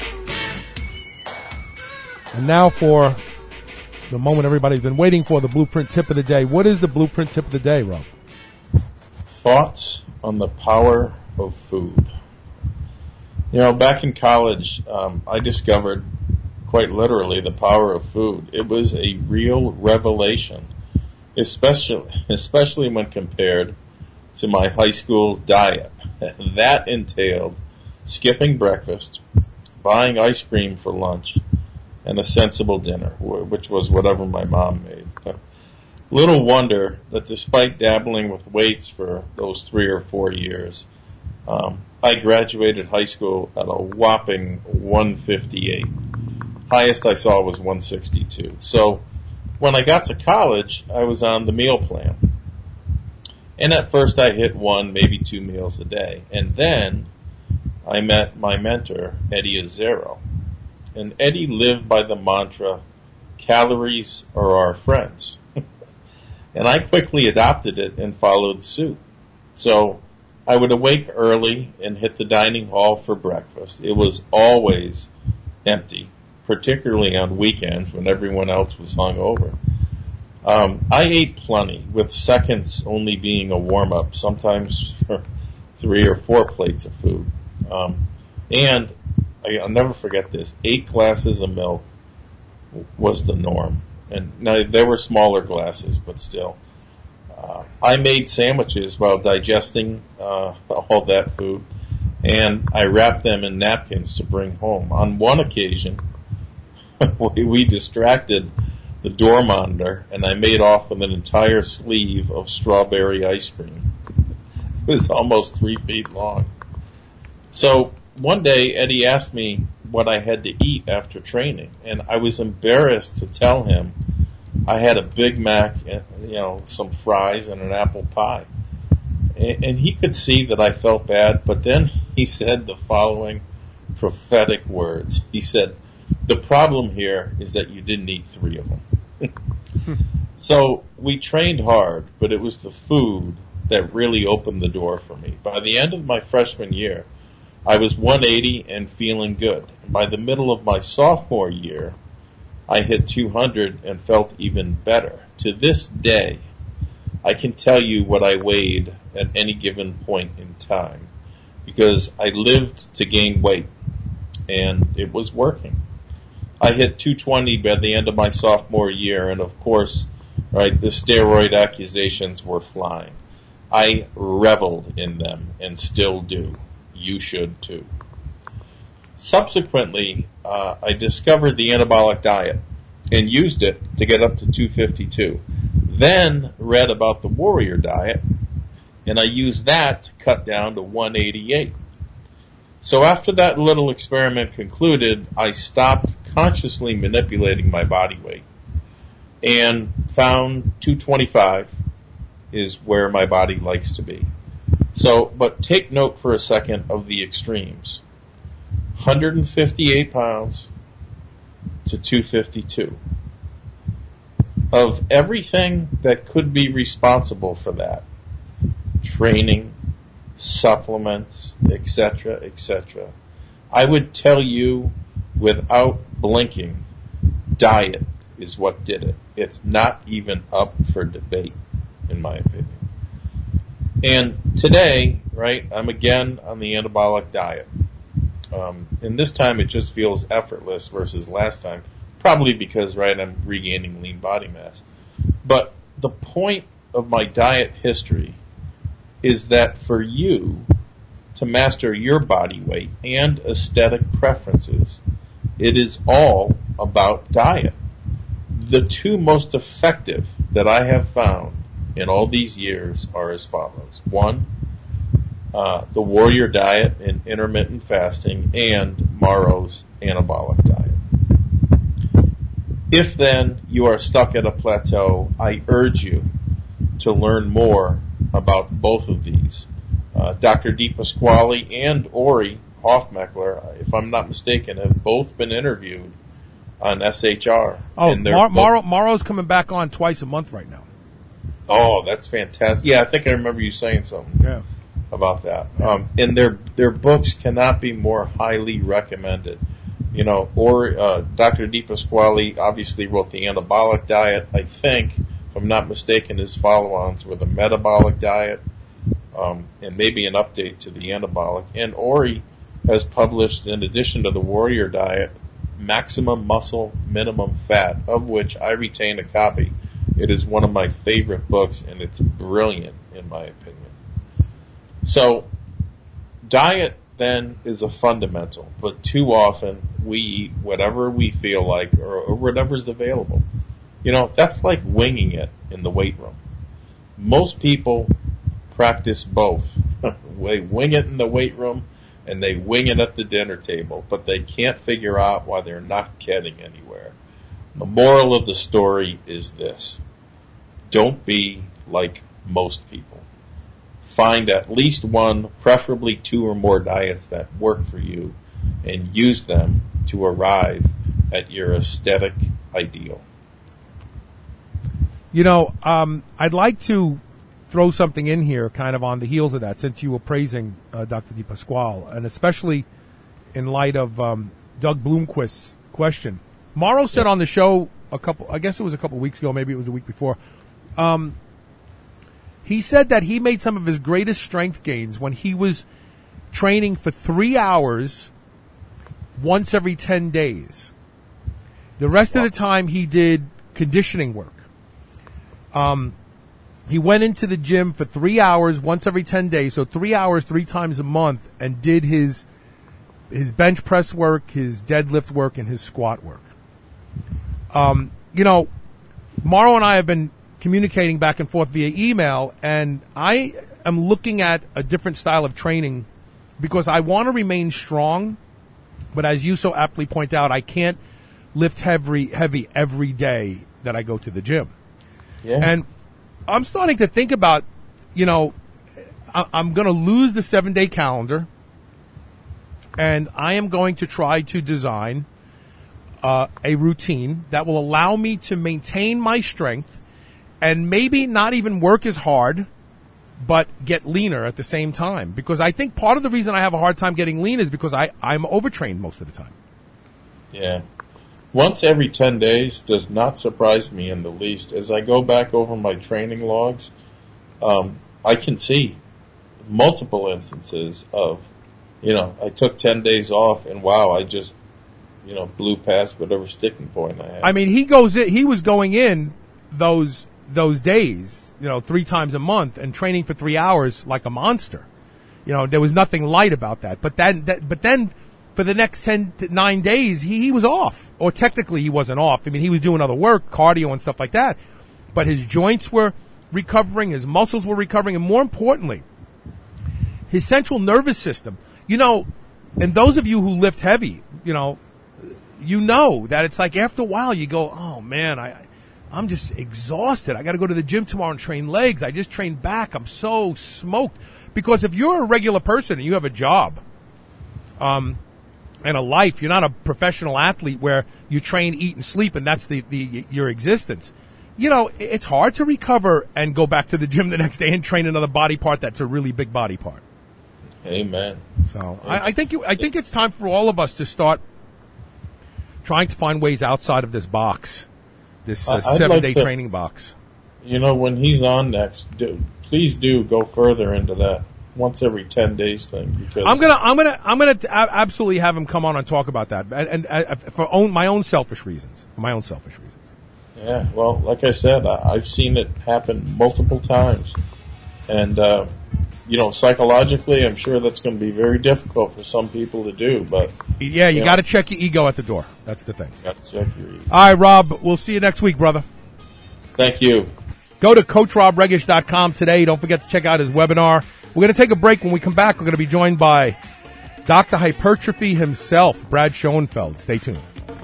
And now for the moment everybody's been waiting for, the blueprint tip of the day. What is the blueprint tip of the day, Rob? Thoughts on the power of food. You know, back in college, I discovered quite literally the power of food. It was a real revelation, especially when compared to my high school diet. That entailed skipping breakfast, buying ice cream for lunch, and a sensible dinner, which was whatever my mom made. Little wonder that despite dabbling with weights for those 3 or 4 years, I graduated high school at a whopping 158. Highest I saw was 162. So when I got to college, I was on the meal plan. And at first I hit 1, maybe 2 meals a day. And then I met my mentor, Eddie Azzaro. And Eddie lived by the mantra, calories are our friends. And I quickly adopted it and followed suit. So I would awake early and hit the dining hall for breakfast. It was always empty, particularly on weekends when everyone else was hungover. I ate plenty, with seconds only being a warm-up, sometimes for 3 or 4 plates of food. And I'll never forget this, 8 glasses of milk was the norm. And now there were smaller glasses, but still. I made sandwiches while digesting all that food, and I wrapped them in napkins to bring home. On one occasion, we distracted the door monitor, and I made off with an entire sleeve of strawberry ice cream. It was almost 3 feet long. So one day, Eddie asked me what I had to eat after training, and I was embarrassed to tell him I had a Big Mac, some fries, and an apple pie. And he could see that I felt bad, but then he said the following prophetic words. He said, "The problem here is that you didn't eat 3 of them." So we trained hard, but it was the food that really opened the door for me. By the end of my freshman year, I was 180 and feeling good. And by the middle of my sophomore year, I hit 200 and felt even better. To this day, I can tell you what I weighed at any given point in time because I lived to gain weight, and it was working. I hit 220 by the end of my sophomore year, and of course, right, the steroid accusations were flying. I reveled in them and still do. You should too. Subsequently, I discovered the anabolic diet and used it to get up to 252. Then read about the warrior diet, and I used that to cut down to 188. So after that little experiment concluded, I stopped consciously manipulating my body weight and found 225 is where my body likes to be. So, but take note for a second of the extremes. 158 pounds to 252. Of everything that could be responsible for that, training, supplements, etc., etc., I would tell you without blinking, diet is what did it. It's not even up for debate, in my opinion. And today, right, I'm again on the anabolic diet. And this time it just feels effortless versus last time, probably because, right, I'm regaining lean body mass. But the point of my diet history is that for you to master your body weight and aesthetic preferences, it is all about diet. The 2 most effective that I have found in all these years are as follows. 1, the warrior diet and intermittent fasting, and Morrow's anabolic diet. If then you are stuck at a plateau, I urge you to learn more about both of these. Dr. DePasquale and Ori Hofmeckler, if I'm not mistaken, have both been interviewed on SHR. Oh, Morrow's coming back on twice a month right now. Oh, that's fantastic. Yeah, I think I remember you saying something about that. And their books cannot be more highly recommended. Or Dr. DePasquale obviously wrote the anabolic diet. I think, if I'm not mistaken, his follow-ons were the metabolic diet, and maybe an update to the anabolic. And Ori has published, in addition to the warrior diet, Maximum Muscle, Minimum Fat, of which I retain a copy. It is one of my favorite books, and it's brilliant, in my opinion. So, diet, then, is a fundamental, but too often we eat whatever we feel like or whatever's available. That's like winging it in the weight room. Most people practice both. They wing it in the weight room, and they wing it at the dinner table, but they can't figure out why they're not getting anywhere. The moral of the story is this: don't be like most people. Find at least 1, preferably 2 or more diets that work for you, and use them to arrive at your aesthetic ideal. I'd like to throw something in here kind of on the heels of that, since you were praising Dr. DePasquale, and especially in light of Doug Bloomquist's question. Morrow said on the show a couple weeks ago, maybe it was a week before, he said that he made some of his greatest strength gains when he was training for 3 hours once every 10 days. The rest of the time he did conditioning work. He went into the gym for 3 hours once every 10 days, so 3 hours 3 times a month, and did his bench press work, his deadlift work, and his squat work. Morrow and I have been communicating back and forth via email, and I am looking at a different style of training because I want to remain strong, but as you so aptly point out, I can't lift heavy every day that I go to the gym. Yeah. And I'm starting to think about, I'm going to lose the 7-day calendar, and I am going to try to design a routine that will allow me to maintain my strength and maybe not even work as hard, but get leaner at the same time. Because I think part of the reason I have a hard time getting lean is because I'm overtrained most of the time. Yeah. Once every 10 days does not surprise me in the least. As I go back over my training logs, I can see multiple instances of, I took 10 days off and wow, I just, blew past whatever sticking point I had. I mean, he was going in those days, 3 times a month and training for 3 hours like a monster. There was nothing light about that. But then for the next 9 days, he was off. Or technically he wasn't off. I mean, he was doing other work, cardio and stuff like that. But his joints were recovering, his muscles were recovering, and more importantly, his central nervous system. And those of you who lift heavy, you know that it's like after a while you go, oh man, I'm just exhausted. I got to go to the gym tomorrow and train legs. I just trained back. I'm so smoked. Because if you're a regular person and you have a job, and a life, you're not a professional athlete where you train, eat, and sleep, and that's your existence. It's hard to recover and go back to the gym the next day and train another body part that's a really big body part. Amen. So I think it's time for all of us to start trying to find ways outside of this box, this 7-day training box. When he's on next, please do go further into that once every 10 days thing, because I'm gonna absolutely have him come on and talk about that, and for my own selfish reasons. Yeah, well, like I said, I've seen it happen multiple times, and psychologically, I'm sure that's going to be very difficult for some people to do. But yeah, you got to check your ego at the door. That's the thing. Got to check your ego. All right, Rob, we'll see you next week, brother. Thank you. Go to CoachRobRegish.com today. Don't forget to check out his webinar. We're going to take a break. When we come back, we're going to be joined by Dr. Hypertrophy himself, Brad Schoenfeld. Stay tuned.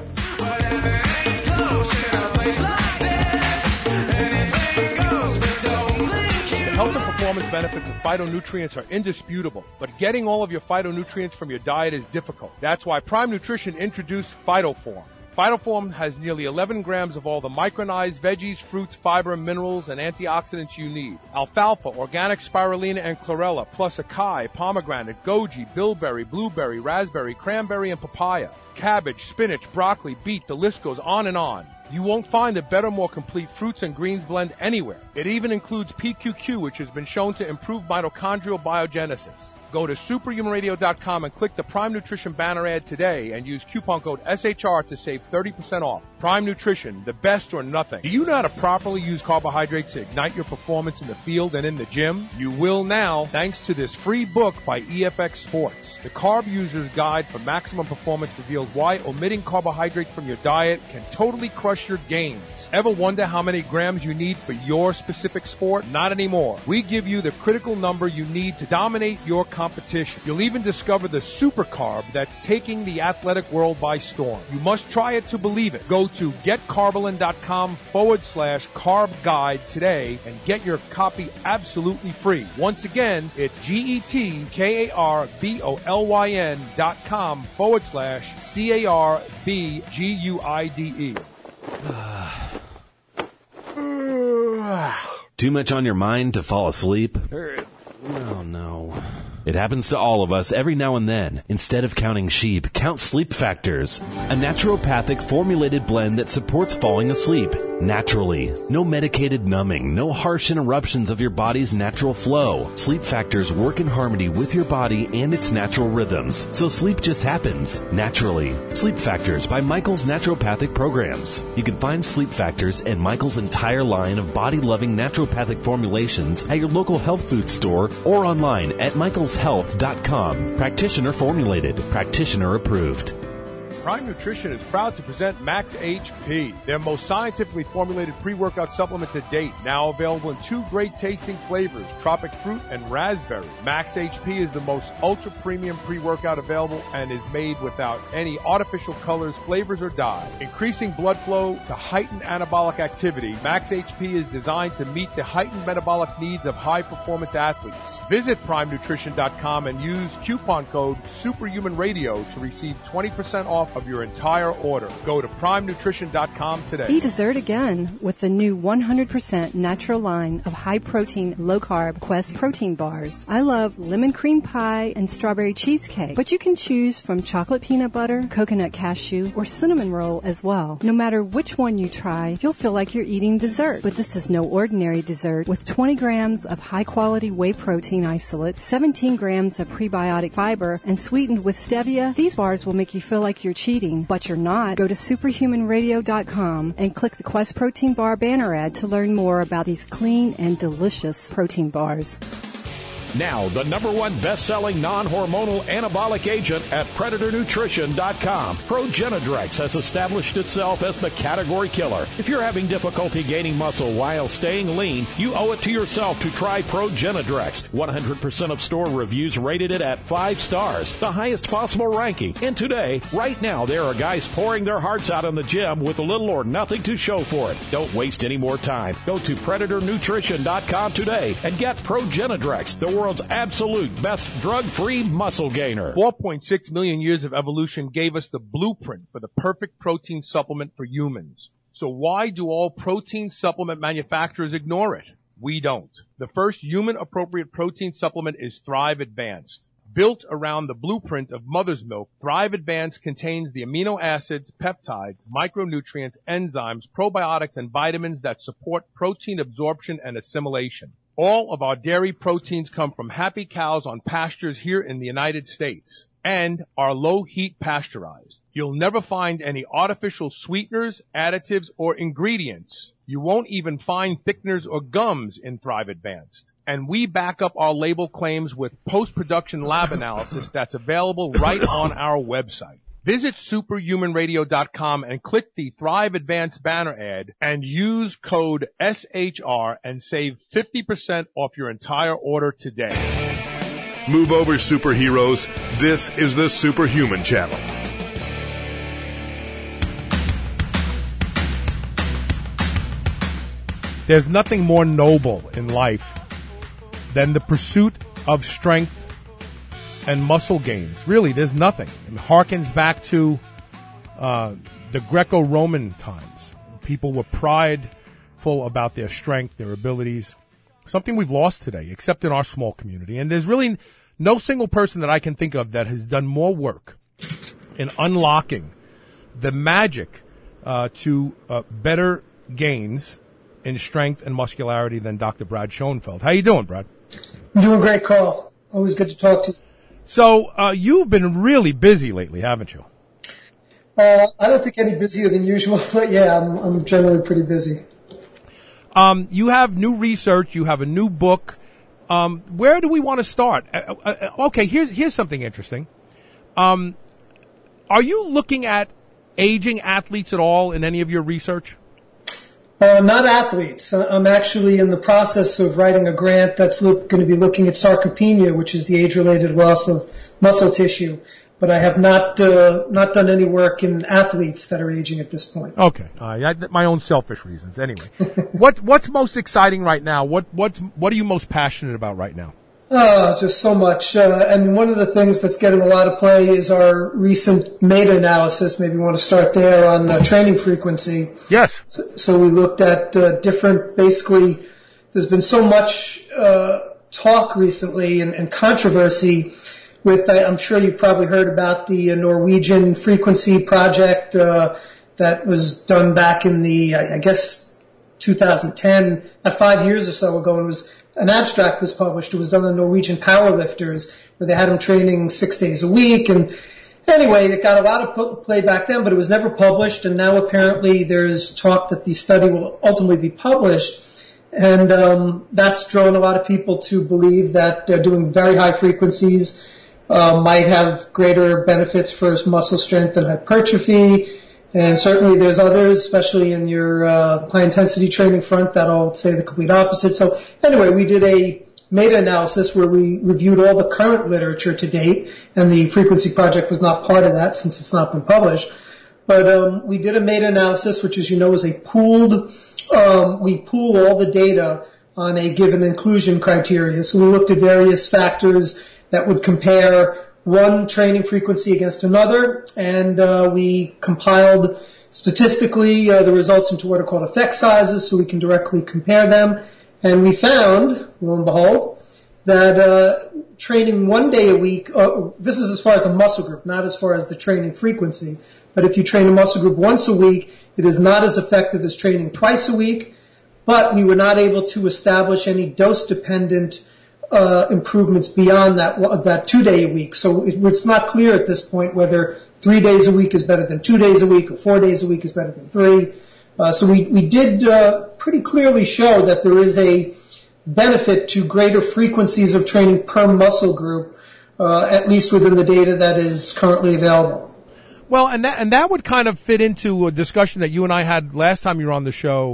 Health and performance benefits of phytonutrients are indisputable, but getting all of your phytonutrients from your diet is difficult. That's why Prime Nutrition introduced PhytoForm. PhytoForm has nearly 11 grams of all the micronized veggies, fruits, fiber, minerals, and antioxidants you need. Alfalfa, organic spirulina, and chlorella, plus acai, pomegranate, goji, bilberry, blueberry, raspberry, cranberry, and papaya. Cabbage, spinach, broccoli, beet, the list goes on and on. You won't find a better, more complete fruits and greens blend anywhere. It even includes PQQ, which has been shown to improve mitochondrial biogenesis. Go to superhumanradio.com and click the Prime Nutrition banner ad today and use coupon code SHR to save 30% off. Prime Nutrition, the best or nothing. Do you know how to properly use carbohydrates to ignite your performance in the field and in the gym? You will now, thanks to this free book by EFX Sports. The Carb User's Guide for Maximum Performance reveals why omitting carbohydrates from your diet can totally crush your gains. Ever wonder how many grams you need for your specific sport? Not anymore. We give you the critical number you need to dominate your competition. You'll even discover the super carb that's taking the athletic world by storm. You must try it to believe it. Go to getcarbolin.com/carb guide today and get your copy absolutely free. Once again, it's GetKarbolin.com/CARBGUIDE. Too much on your mind to fall asleep? Oh, no. It happens to all of us every now and then. Instead of counting sheep, count Sleep Factors, a naturopathic formulated blend that supports falling asleep naturally. No medicated numbing, no harsh interruptions of your body's natural flow. Sleep Factors work in harmony with your body and its natural rhythms, so sleep just happens naturally. Sleep Factors by Michael's Naturopathic Programs. You can find Sleep Factors and Michael's entire line of body-loving naturopathic formulations at your local health food store or online at michaelshealth.com. Practitioner formulated, practitioner approved. Prime Nutrition is proud to present Max HP, their most scientifically formulated pre-workout supplement to date. Now available in 2 great tasting flavors, tropic fruit and raspberry. Max HP is the most ultra premium pre-workout available and is made without any artificial colors, flavors, or dyes. Increasing blood flow to heighten anabolic activity, Max HP is designed to meet the heightened metabolic needs of high-performance athletes. Visit PrimeNutrition.com and use coupon code SuperhumanRadio to receive 20% off of your entire order. Go to PrimeNutrition.com today. Eat dessert again with the new 100% natural line of high-protein, low-carb Quest protein bars. I love lemon cream pie and strawberry cheesecake, but you can choose from chocolate peanut butter, coconut cashew, or cinnamon roll as well. No matter which one you try, you'll feel like you're eating dessert. But this is no ordinary dessert. With 20 grams of high-quality whey protein isolate, 17 grams of prebiotic fiber, and sweetened with stevia, these bars will make you feel like you're cheating, but you're not. Go to superhumanradio.com and click the Quest Protein Bar banner ad to learn more about these clean and delicious protein bars. Now, the #1 best-selling non-hormonal anabolic agent at PredatorNutrition.com. Progenadrex has established itself as the category killer. If you're having difficulty gaining muscle while staying lean, you owe it to yourself to try Progenadrex. 100% of store reviews rated it at 5 stars, the highest possible ranking. And today, right now, there are guys pouring their hearts out in the gym with little or nothing to show for it. Don't waste any more time. Go to PredatorNutrition.com today and get Progenadrex, the world's absolute best drug-free muscle gainer. 4.6 million years of evolution gave us the blueprint for the perfect protein supplement for humans. So why do all protein supplement manufacturers ignore it? We don't. The first human-appropriate protein supplement is Thrive Advanced. Built around the blueprint of mother's milk, Thrive Advanced contains the amino acids, peptides, micronutrients, enzymes, probiotics, and vitamins that support protein absorption and assimilation. All of our dairy proteins come from happy cows on pastures here in the United States and are low-heat pasteurized. You'll never find any artificial sweeteners, additives, or ingredients. You won't even find thickeners or gums in Thrive Advanced. And we back up our label claims with post-production lab analysis that's available right on our website. Visit superhumanradio.com and click the Thrive Advanced banner ad and use code SHR and save 50% off your entire order today. Move over, superheroes. This is the Superhuman Channel. There's nothing more noble in life than the pursuit of strength and muscle gains. Really, there's nothing. It harkens back to the Greco-Roman times. People were prideful about their strength, their abilities, something we've lost today, except in our small community. And there's really no single person that I can think of that has done more work in unlocking the magic to better gains in strength and muscularity than Dr. Brad Schoenfeld. How you doing, Brad? I'm doing great, Carl. Always good to talk to you. So you've been really busy lately, haven't you? I don't think any busier than usual, but yeah, I'm generally pretty busy. You have new research. You have a new book. Where do we want to start? Okay, here's something interesting. Are you looking at aging athletes at all in any of your research? Not athletes. I'm actually in the process of writing a grant that's going to be looking at sarcopenia, which is the age-related loss of muscle tissue. But I have not done any work in athletes that are aging at this point. Okay, my own selfish reasons. Anyway, what's most exciting right now? What are you most passionate about right now? Just so much. And one of the things that's getting a lot of play is our recent meta-analysis. Maybe you want to start there on training frequency. Yes. So we looked at different, basically, there's been so much talk recently and controversy with, I'm sure you've probably heard about the Norwegian frequency project that was done back in the, I guess, 2010, 5 years or so ago. It was an abstract was published. It was done on Norwegian powerlifters, where they had them training 6 days a week. And anyway, it got a lot of play back then, but it was never published. And now apparently there's talk that the study will ultimately be published. And that's drawn a lot of people to believe that doing very high frequencies might have greater benefits for muscle strength and hypertrophy. And certainly there's others, especially in your high-intensity training front, that'll say the complete opposite. So anyway, we did a meta-analysis where we reviewed all the current literature to date, and the Frequency Project was not part of that since it's not been published. But we did a meta-analysis, which, as you know, is a pooled, we pool all the data on a given inclusion criteria. So we looked at various factors that would compare one training frequency against another, and we compiled statistically the results into what are called effect sizes so we can directly compare them. And we found, lo and behold, that training 1 day a week, this is as far as a muscle group, not as far as the training frequency, but if you train a muscle group once a week, it is not as effective as training twice a week, but we were not able to establish any dose-dependent improvements beyond that 2 day a week. So it's not clear at this point whether 3 days a week is better than 2 days a week or 4 days a week is better than 3. So we did pretty clearly show that there is a benefit to greater frequencies of training per muscle group, at least within the data that is currently available. Well, and that would kind of fit into a discussion that you and I had last time you were on the show,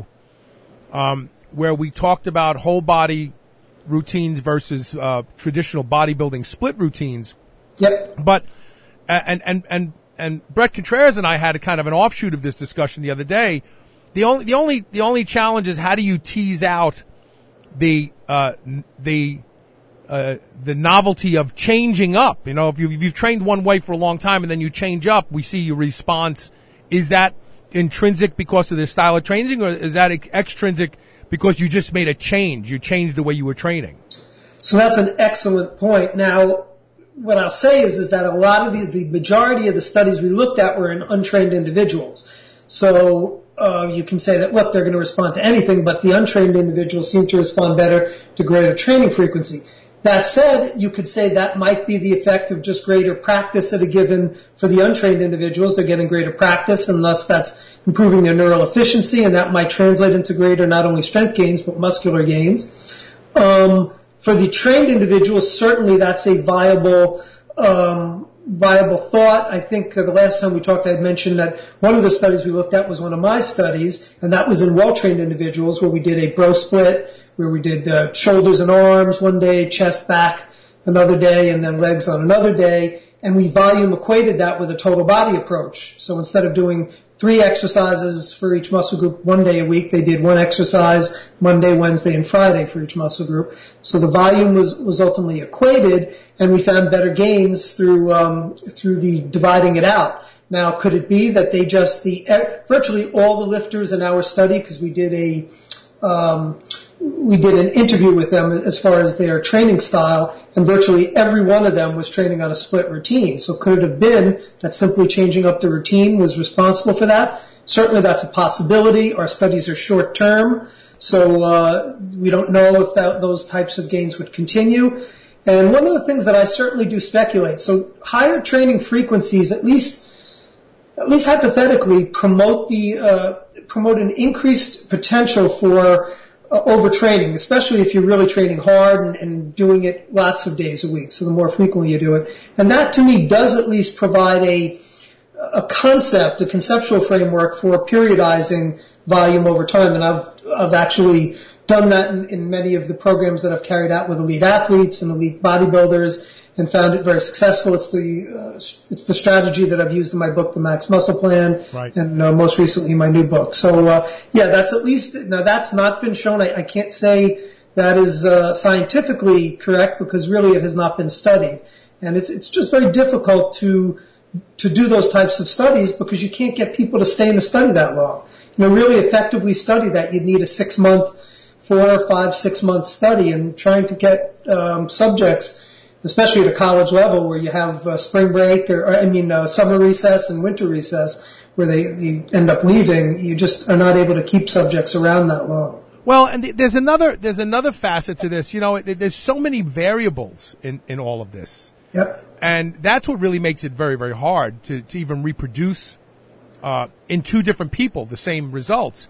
where we talked about whole body routines versus traditional bodybuilding split routines. Yep. But and Brett Contreras and I had a kind of an offshoot of this discussion the other day. The only challenge is how do you tease out the novelty of changing up. You know, if you've trained one way for a long time and then you change up, we see your response. Is that intrinsic because of the style of training, or is that extrinsic because you just made a change? You changed the way you were training. So that's an excellent point. Now, what I'll say is that a lot of the majority of the studies we looked at were in untrained individuals. So you can say that, look, they're going to respond to anything, but the untrained individuals seem to respond better to greater training frequency. That said, you could say that might be the effect of just greater practice at a given, for the untrained individuals, they're getting greater practice, and thus that's improving their neural efficiency, and that might translate into greater not only strength gains, but muscular gains. For the trained individuals, certainly that's a viable thought. I think the last time we talked, I had mentioned that one of the studies we looked at was one of my studies, and that was in well-trained individuals where we did a bro split, where we did shoulders and arms one day, chest, back another day, and then legs on another day. And we volume equated that with a total body approach. So instead of doing 3 exercises for each muscle group 1 day a week, they did 1 exercise Monday, Wednesday, and Friday for each muscle group. So the volume was ultimately equated, and we found better gains through the dividing it out. Now, could it be that they virtually all the lifters in our study, because we did an interview with them as far as their training style, and virtually every one of them was training on a split routine. So could it have been that simply changing up the routine was responsible for that? Certainly that's a possibility. Our studies are short term, so we don't know if those types of gains would continue. And one of the things that I certainly do speculate, so higher training frequencies, at least hypothetically, promote an increased potential for overtraining, especially if you're really training hard and doing it lots of days a week. So the more frequently you do it, and that to me does at least provide a conceptual framework for periodizing volume over time. And I've actually done that in many of the programs that I've carried out with elite athletes and elite bodybuilders, and found it very successful. It's the strategy that I've used in my book, The Max Muscle Plan, right, and most recently my new book. So that's at least, now that's not been shown. I can't say that is scientifically correct, because really it has not been studied, and it's just very difficult to do those types of studies, because you can't get people to stay in the study that long. Really effectively study that, you'd need a 6-month 4, 5, 6 month study, and trying to get subjects, especially at a college level where you have spring break summer recess and winter recess, where they end up leaving. You just are not able to keep subjects around that long. Well, and there's another facet to this. There's so many variables in all of this. Yep. And that's what really makes it very, very hard to even reproduce in two different people the same results.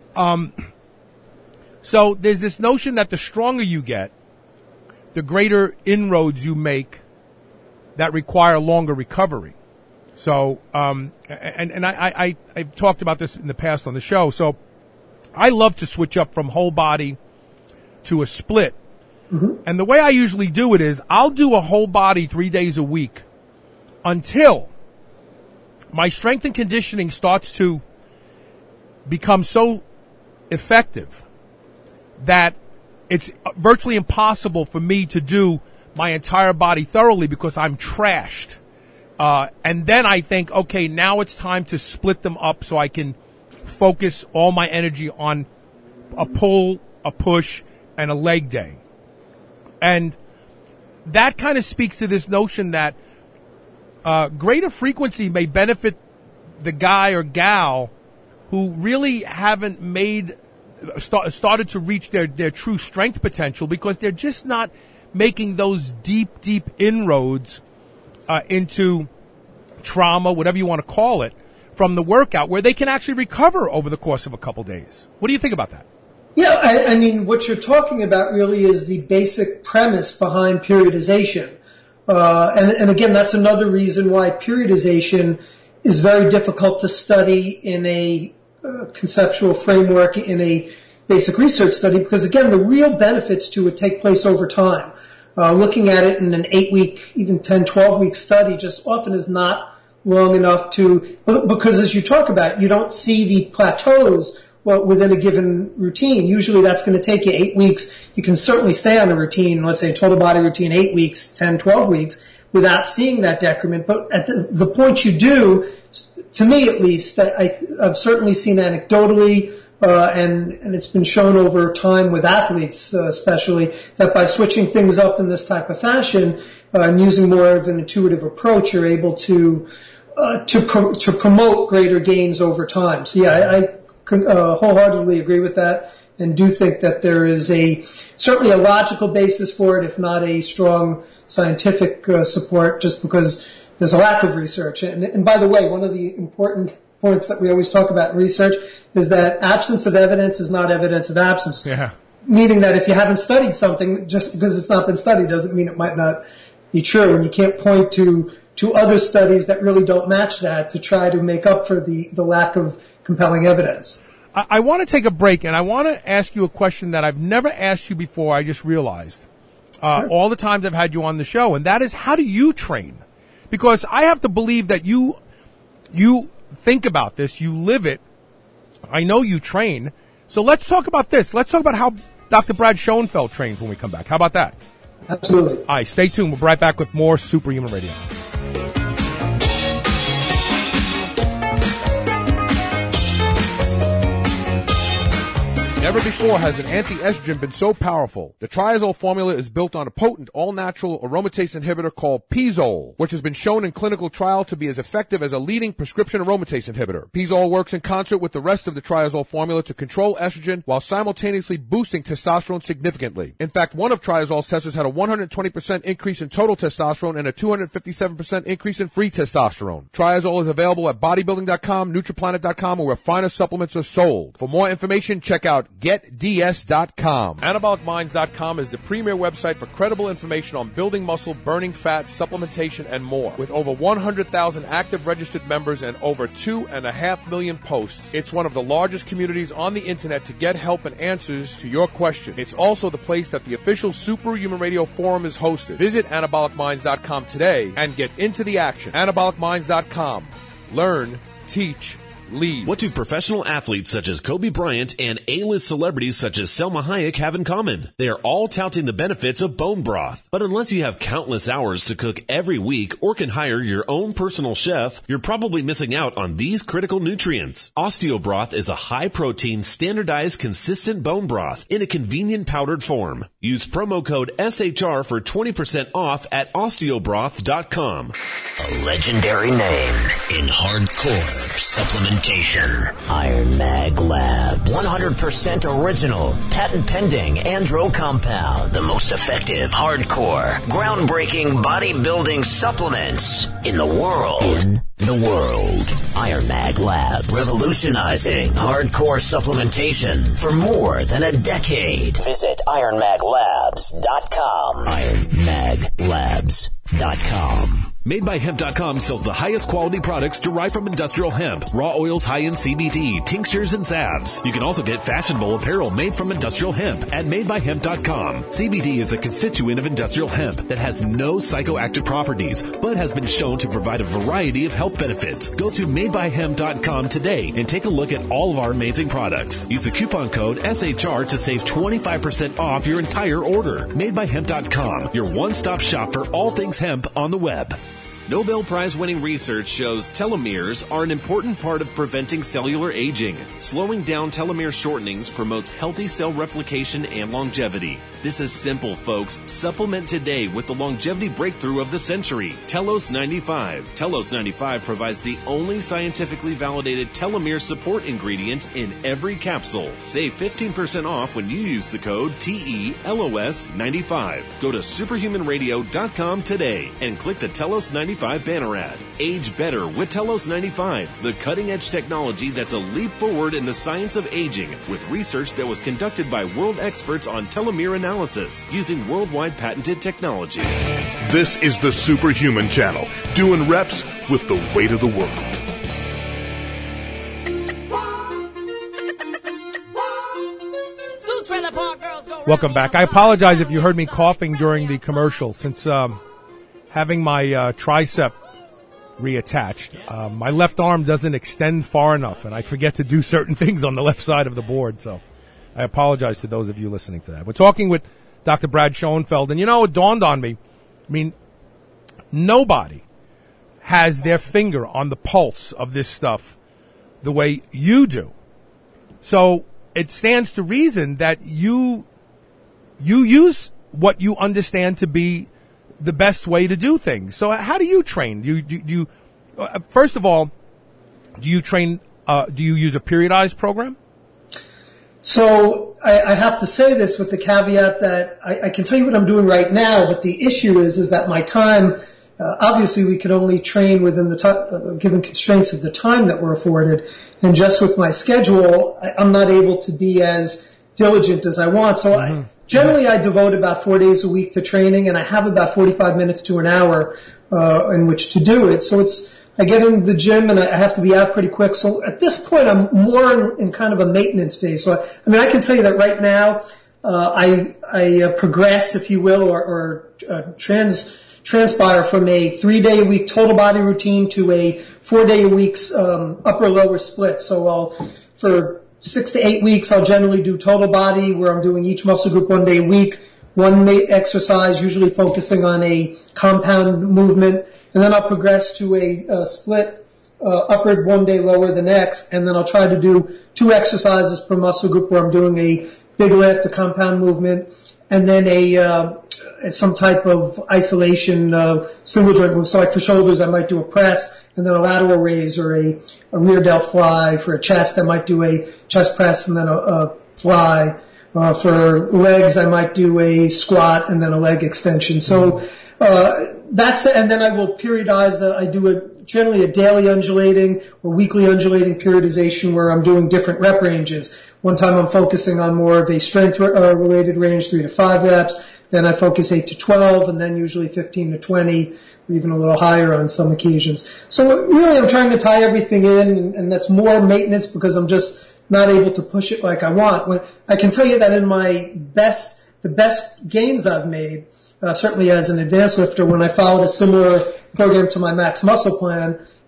So there's this notion that the stronger you get, the greater inroads you make that require longer recovery. So, I've talked about this in the past on the show. So I love to switch up from whole body to a split. Mm-hmm. And the way I usually do it is I'll do a whole body 3 days a week until my strength and conditioning starts to become so effective that it's virtually impossible for me to do my entire body thoroughly because I'm trashed. And then I think, okay, now it's time to split them up so I can focus all my energy on a pull, a push, and a leg day. And that kind of speaks to this notion that greater frequency may benefit the guy or gal who really haven't started to reach their true strength potential because they're just not making those deep inroads into trauma, whatever you want to call it, from the workout where they can actually recover over the course of a couple days. What do you think about that? Yeah, I mean, what you're talking about really is the basic premise behind periodization. And again, that's another reason why periodization is very difficult to study in a conceptual framework, in a basic research study, because again, the real benefits to it take place over time. Looking at it in an 8-week, even 10, 12-week study just often is not long enough because as you talk about, you don't see the plateaus within a given routine. Usually that's going to take you 8 weeks. You can certainly stay on a routine, let's say total body routine, 8 weeks, 10, 12 weeks, without seeing that decrement. But at the point you do, to me at least, I've certainly seen anecdotally, and it's been shown over time with athletes especially, that by switching things up in this type of fashion and using more of an intuitive approach, you're able to promote greater gains over time. So yeah, I wholeheartedly agree with that, and do think that there is certainly a logical basis for it, if not a strong scientific support, just because there's a lack of research. And by the way, one of the important points that we always talk about in research is that absence of evidence is not evidence of absence. Yeah. Meaning that if you haven't studied something, just because it's not been studied doesn't mean it might not be true. And you can't point to other studies that really don't match that to try to make up for the lack of compelling evidence. I want to take a break, and I want to ask you a question that I've never asked you before. I just realized Sure. all the times I've had you on the show, and that is, how do you train? Because I have to believe that you think about this, you live it. I know you train. So let's talk about this. Let's talk about how Dr. Brad Schoenfeld trains when we come back. How about that? Absolutely. All right, stay tuned. We'll be right back with more Superhuman Radio. Never before has an anti-estrogen been so powerful. The Triazole formula is built on a potent, all-natural aromatase inhibitor called Pizole, which has been shown in clinical trial to be as effective as a leading prescription aromatase inhibitor. Pizole works in concert with the rest of the Triazole formula to control estrogen while simultaneously boosting testosterone significantly. In fact, one of Triazole's testers had a 120% increase in total testosterone and a 257% increase in free testosterone. Triazole is available at bodybuilding.com, nutriplanet.com, or where finer supplements are sold. For more information, check out GetDS.com. AnabolicMinds.com is the premier website for credible information on building muscle, burning fat, supplementation, and more. With over 100,000 active registered members and over 2.5 million posts, it's one of the largest communities on the internet to get help and answers to your questions. It's also the place that the official Superhuman Radio Forum is hosted. Visit AnabolicMinds.com today and get into the action. AnabolicMinds.com. Learn, teach, lead. What do professional athletes such as Kobe Bryant and A-list celebrities such as Selma Hayek have in common? They are all touting the benefits of bone broth. But unless you have countless hours to cook every week or can hire your own personal chef, you're probably missing out on these critical nutrients. OsteoBroth is a high-protein, standardized, consistent bone broth in a convenient powdered form. Use promo code SHR for 20% off at osteobroth.com. A legendary name in hardcore supplementation. Iron Mag Labs. 100% original, patent pending andro compounds. The most effective, hardcore, groundbreaking bodybuilding supplements in the world. Iron Mag Labs. Revolutionizing hardcore supplementation for more than a decade. Visit ironmaglabs.com. ironmaglabs.com. MadeByHemp.com sells the highest quality products derived from industrial hemp, raw oils, high-end CBD, tinctures, and salves. You can also get fashionable apparel made from industrial hemp at MadeByHemp.com. CBD is a constituent of industrial hemp that has no psychoactive properties, but has been shown to provide a variety of health benefits. Go to MadeByHemp.com today and take a look at all of our amazing products. Use the coupon code SHR to save 25% off your entire order. MadeByHemp.com, your one-stop shop for all things hemp on the web. Nobel Prize-winning research shows telomeres are an important part of preventing cellular aging. Slowing down telomere shortenings promotes healthy cell replication and longevity. This is simple, folks. Supplement today with the longevity breakthrough of the century, Telos 95. Telos 95 provides the only scientifically validated telomere support ingredient in every capsule. Save 15% off when you use the code TELOS95. Go to superhumanradio.com today and click the Telos 95 banner ad. Age better with Telos 95, the cutting-edge technology that's a leap forward in the science of aging with research that was conducted by world experts on telomere analysis using worldwide patented technology. This is the Superhuman Channel, doing reps with the weight of the world. Welcome back. I apologize if you heard me coughing during the commercial. Since having my tricep reattached, my left arm doesn't extend far enough, and I forget to do certain things on the left side of the board, so I apologize to those of you listening to that. We're talking with Dr. Brad Schoenfeld, and it dawned on me, nobody has their finger on the pulse of this stuff the way you do. So it stands to reason that you use what you understand to be the best way to do things. So how do you train? Do you first of all, do you train, do you use a periodized program? So I have to say this with the caveat that I can tell you what I'm doing right now, but the issue is that my time, obviously we can only train within the given constraints of the time that we're afforded, and just with my schedule, I'm not able to be as diligent as I want. So generally I devote about 4 days a week to training, and I have about 45 minutes to an hour in which to do it. So I get in the gym and I have to be out pretty quick. So at this point, I'm more in kind of a maintenance phase. So, I can tell you that right now, I progress, if you will, or transpire from a 3-day-a-week total body routine to a 4-day-a-week upper-lower split. So for 6 to 8 weeks, I'll generally do total body, where I'm doing each muscle group 1 day a week, one exercise, usually focusing on a compound movement. And then I'll progress to a split upward 1 day lower the next, and then I'll try to do 2 exercises per muscle group where I'm doing a big lift, a compound movement, and then some type of isolation single joint move. So like for shoulders, I might do a press and then a lateral raise, or a rear delt fly. For a chest, I might do a chest press and then a fly. For legs, I might do a squat and then a leg extension. So that's it. And then I will periodize. I do generally a daily undulating or weekly undulating periodization where I'm doing different rep ranges. One time I'm focusing on more of a strength-related range, 3 to 5 reps. Then I focus 8 to 12, and then usually 15 to 20, or even a little higher on some occasions. So really I'm trying to tie everything in, and that's more maintenance because I'm just not able to push it like I want. I can tell you that in the best gains I've made, certainly as an advanced lifter, when I followed a similar program to my Max Muscle Plan,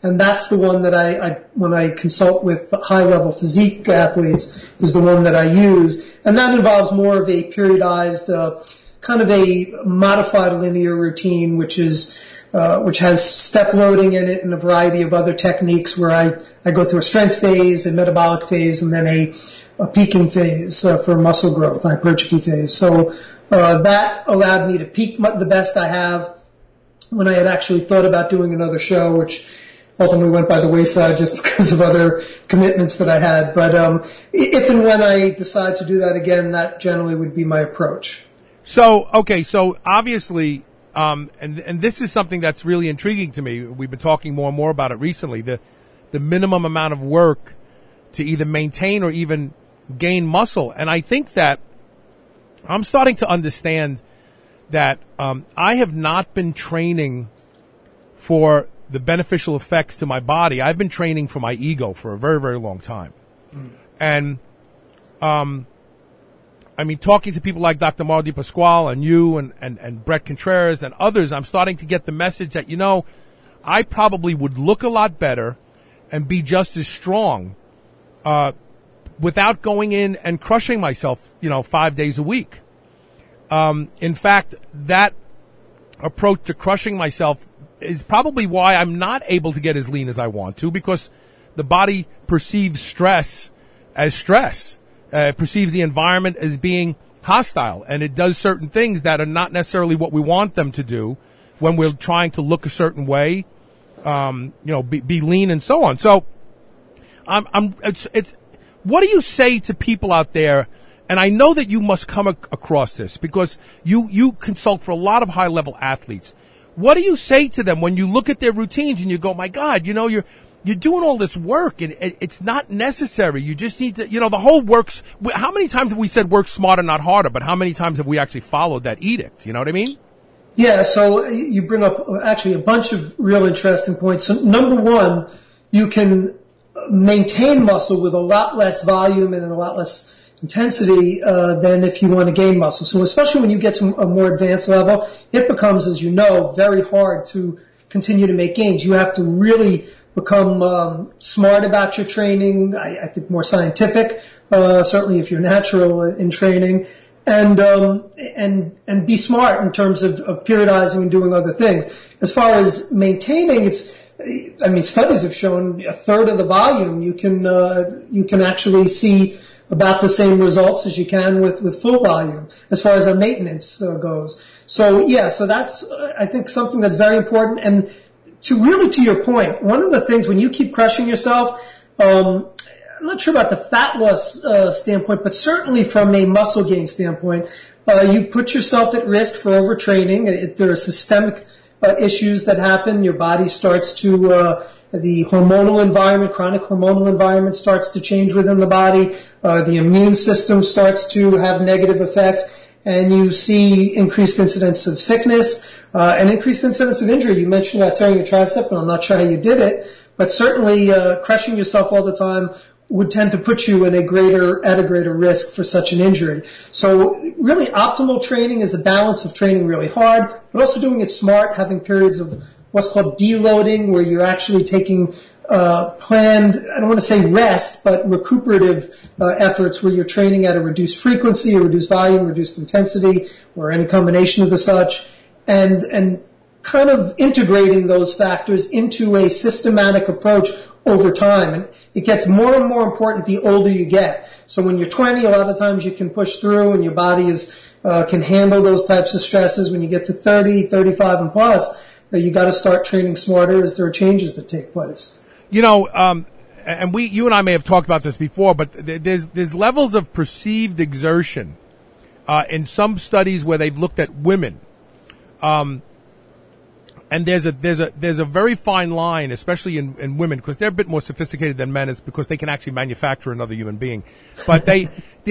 And that's the one that I when I consult with high-level physique athletes, is the one that I use. And that involves more of a periodized, kind of a modified linear routine, which has step loading in it and a variety of other techniques where I go through a strength phase, a metabolic phase, and then a peaking phase for muscle growth, hypertrophy phase. So that allowed me to peak the best I have when I had actually thought about doing another show, which ultimately went by the wayside just because of other commitments that I had. But if and when I decide to do that again, that generally would be my approach. So, okay, so obviously, and this is something that's really intriguing to me. We've been talking more and more about it recently, the minimum amount of work to either maintain or even gain muscle. And I think that I'm starting to understand that I have not been training for the beneficial effects to my body. I've been training for my ego for a very, very long time. And I mean, talking to people like Dr. Mauro Di Pasquale and you and Brett Contreras and others, I'm starting to get the message that, I probably would look a lot better and be just as strong without going in and crushing myself, 5 days a week. In fact, that approach to crushing myself is probably why I'm not able to get as lean as I want to, because the body perceives stress as stress. It perceives the environment as being hostile, and it does certain things that are not necessarily what we want them to do when we're trying to look a certain way, be lean and so on. So, what do you say to people out there? And I know that you must come across this because you consult for a lot of high level athletes. What do you say to them when you look at their routines and you go, my God, you're doing all this work and it's not necessary. You just need to, the whole works. How many times have we said work smarter, not harder? But how many times have we actually followed that edict? You know what I mean? Yeah. So you bring up actually a bunch of real interesting points. So number one, you can maintain muscle with a lot less volume and a lot less intensity than if you want to gain muscle. So especially when you get to a more advanced level, it becomes, as you know, very hard to continue to make gains. You have to really become smart about your training. I think more scientific, certainly if you're natural in training, and be smart in terms of periodizing and doing other things. As far as maintaining, studies have shown a third of the volume you can actually see about the same results as you can with full volume as far as our maintenance goes. So that's, I think, something that's very important. And to your point, one of the things when you keep crushing yourself, I'm not sure about the fat loss standpoint, but certainly from a muscle gain standpoint, you put yourself at risk for overtraining. There are systemic issues that happen. Your body starts to the hormonal environment, chronic hormonal environment starts to change within the body. The immune system starts to have negative effects, and you see increased incidence of sickness and increased incidence of injury. You mentioned about tearing your tricep, and I'm not sure how you did it, but certainly crushing yourself all the time would tend to put you at a greater risk for such an injury. So really optimal training is a balance of training really hard, but also doing it smart, having periods of what's called deloading, where you're actually taking planned, I don't want to say rest, but recuperative efforts where you're training at a reduced frequency, or reduced volume, reduced intensity, or any combination of the such, and kind of integrating those factors into a systematic approach over time. And it gets more and more important the older you get. So when you're 20, a lot of times you can push through and your body can handle those types of stresses. When you get to 30, 35 and plus, you got to start training smarter as there are changes that take place. And you and I may have talked about this before, but there's levels of perceived exertion in some studies where they've looked at women, and there's a very fine line, especially in women, because they're a bit more sophisticated than men, is because they can actually manufacture another human being, but I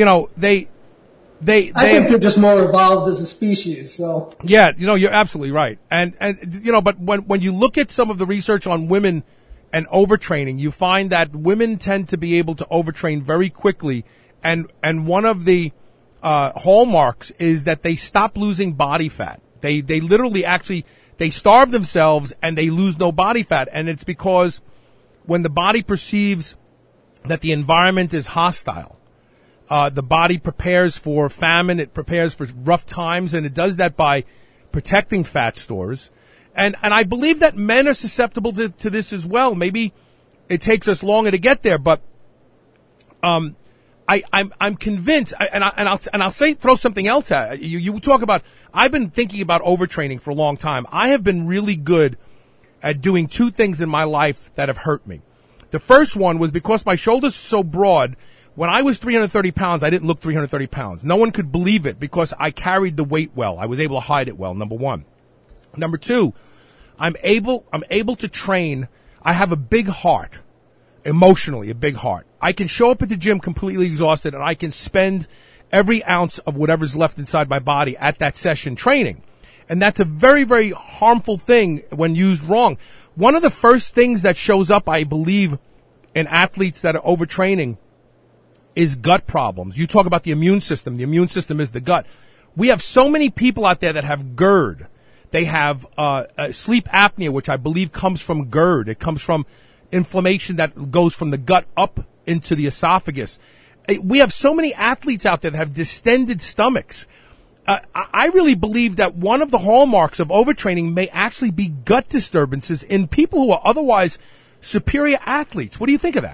think they're just more evolved as a species. So yeah, you're absolutely right, and but when you look at some of the research on women and overtraining, you find that women tend to be able to overtrain very quickly, and one of the hallmarks is that they stop losing body fat. They literally actually they starve themselves and they lose no body fat. And it's because when the body perceives that the environment is hostile, the body prepares for famine, it prepares for rough times, and it does that by protecting fat stores. And I believe that men are susceptible to this as well. Maybe it takes us longer to get there, but I'm convinced, and I'll say, throw something else at you. You talk about, I've been thinking about overtraining for a long time. I have been really good at doing two things in my life that have hurt me. The first one was because my shoulders are so broad. When I was 330 pounds, I didn't look 330 pounds. No one could believe it because I carried the weight well. I was able to hide it well, number one. Number two, I'm able to train. I have a big heart, emotionally a big heart. I can show up at the gym completely exhausted, and I can spend every ounce of whatever's left inside my body at that session training. And that's a very, very harmful thing when used wrong. One of the first things that shows up, I believe, in athletes that are overtraining is gut problems. You talk about the immune system. The immune system is the gut. We have so many people out there that have GERD. They have sleep apnea, which I believe comes from GERD. It comes from inflammation that goes from the gut up into the esophagus. We have so many athletes out there that have distended stomachs. I really believe that one of the hallmarks of overtraining may actually be gut disturbances in people who are otherwise superior athletes. What do you think of that?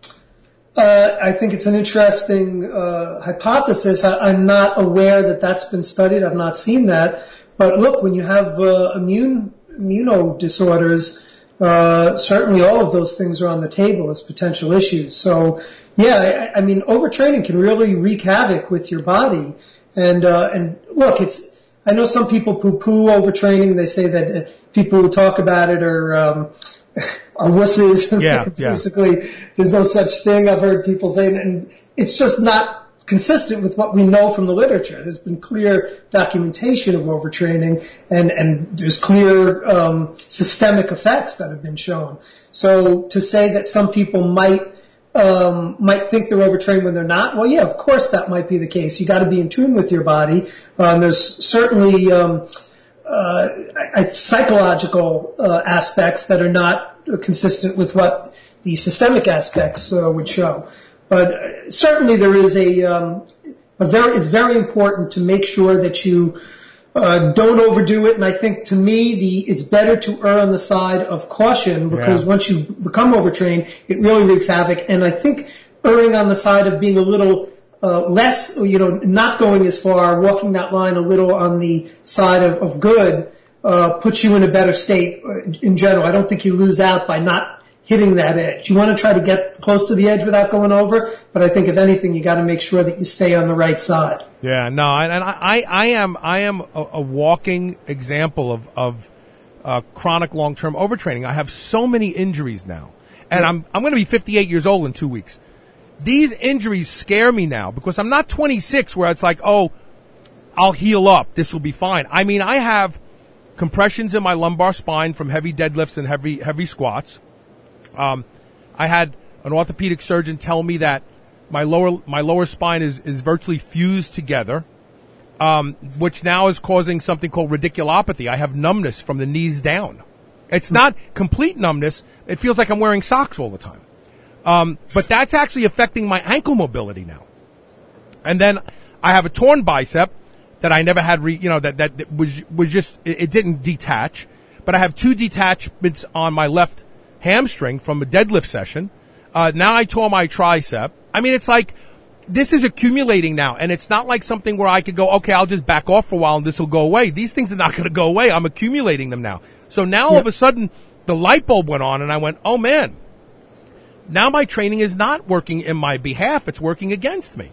I think it's an interesting hypothesis. I'm not aware that that's been studied. I've not seen that. But look, when you have immuno disorders, certainly all of those things are on the table as potential issues. So, yeah, I mean, overtraining can really wreak havoc with your body. And look, I know some people poo-poo overtraining. They say that people who talk about it are wusses. Yeah, Basically, there's no such thing. I've heard people say, and it's just not consistent with what we know from the literature. There's been clear documentation of overtraining, and there's clear systemic effects that have been shown. So to say that some people might think they're overtrained when they're not, well, yeah, of course that might be the case. You got to be in tune with your body. There's certainly psychological aspects that are not consistent with what the systemic aspects would show. But certainly there is it's very important to make sure that you don't overdo it. And I think to me, it's better to err on the side of caution because once you become overtrained, it really wreaks havoc. And I think erring on the side of being a little less, not going as far, walking that line a little on the side of good, puts you in a better state in general. I don't think you lose out by not hitting that edge. You want to try to get close to the edge without going over, but I think if anything, you got to make sure that you stay on the right side. Yeah, no, and I am a walking example of chronic long-term overtraining. I have so many injuries now, and I'm going to be 58 years old in 2 weeks. These injuries scare me now because I'm not 26 where it's like, oh, I'll heal up. This will be fine. I mean, I have compressions in my lumbar spine from heavy deadlifts and heavy squats. I had an orthopedic surgeon tell me that my lower spine is virtually fused together, which now is causing something called radiculopathy. I have numbness from the knees down. It's not complete numbness. It feels like I'm wearing socks all the time. But that's actually affecting my ankle mobility now. And then I have a torn bicep that I never had, that was just, it didn't detach. But I have 2 detachments on my left hamstring from a deadlift session. Now I tore my tricep. I mean, it's like, this is accumulating now, and it's not like something where I could go, okay, I'll just back off for a while and this will go away. These things are not going to go away. I'm accumulating them now. So now all of a sudden, the light bulb went on, and I went, oh man, now my training is not working in my behalf. It's working against me.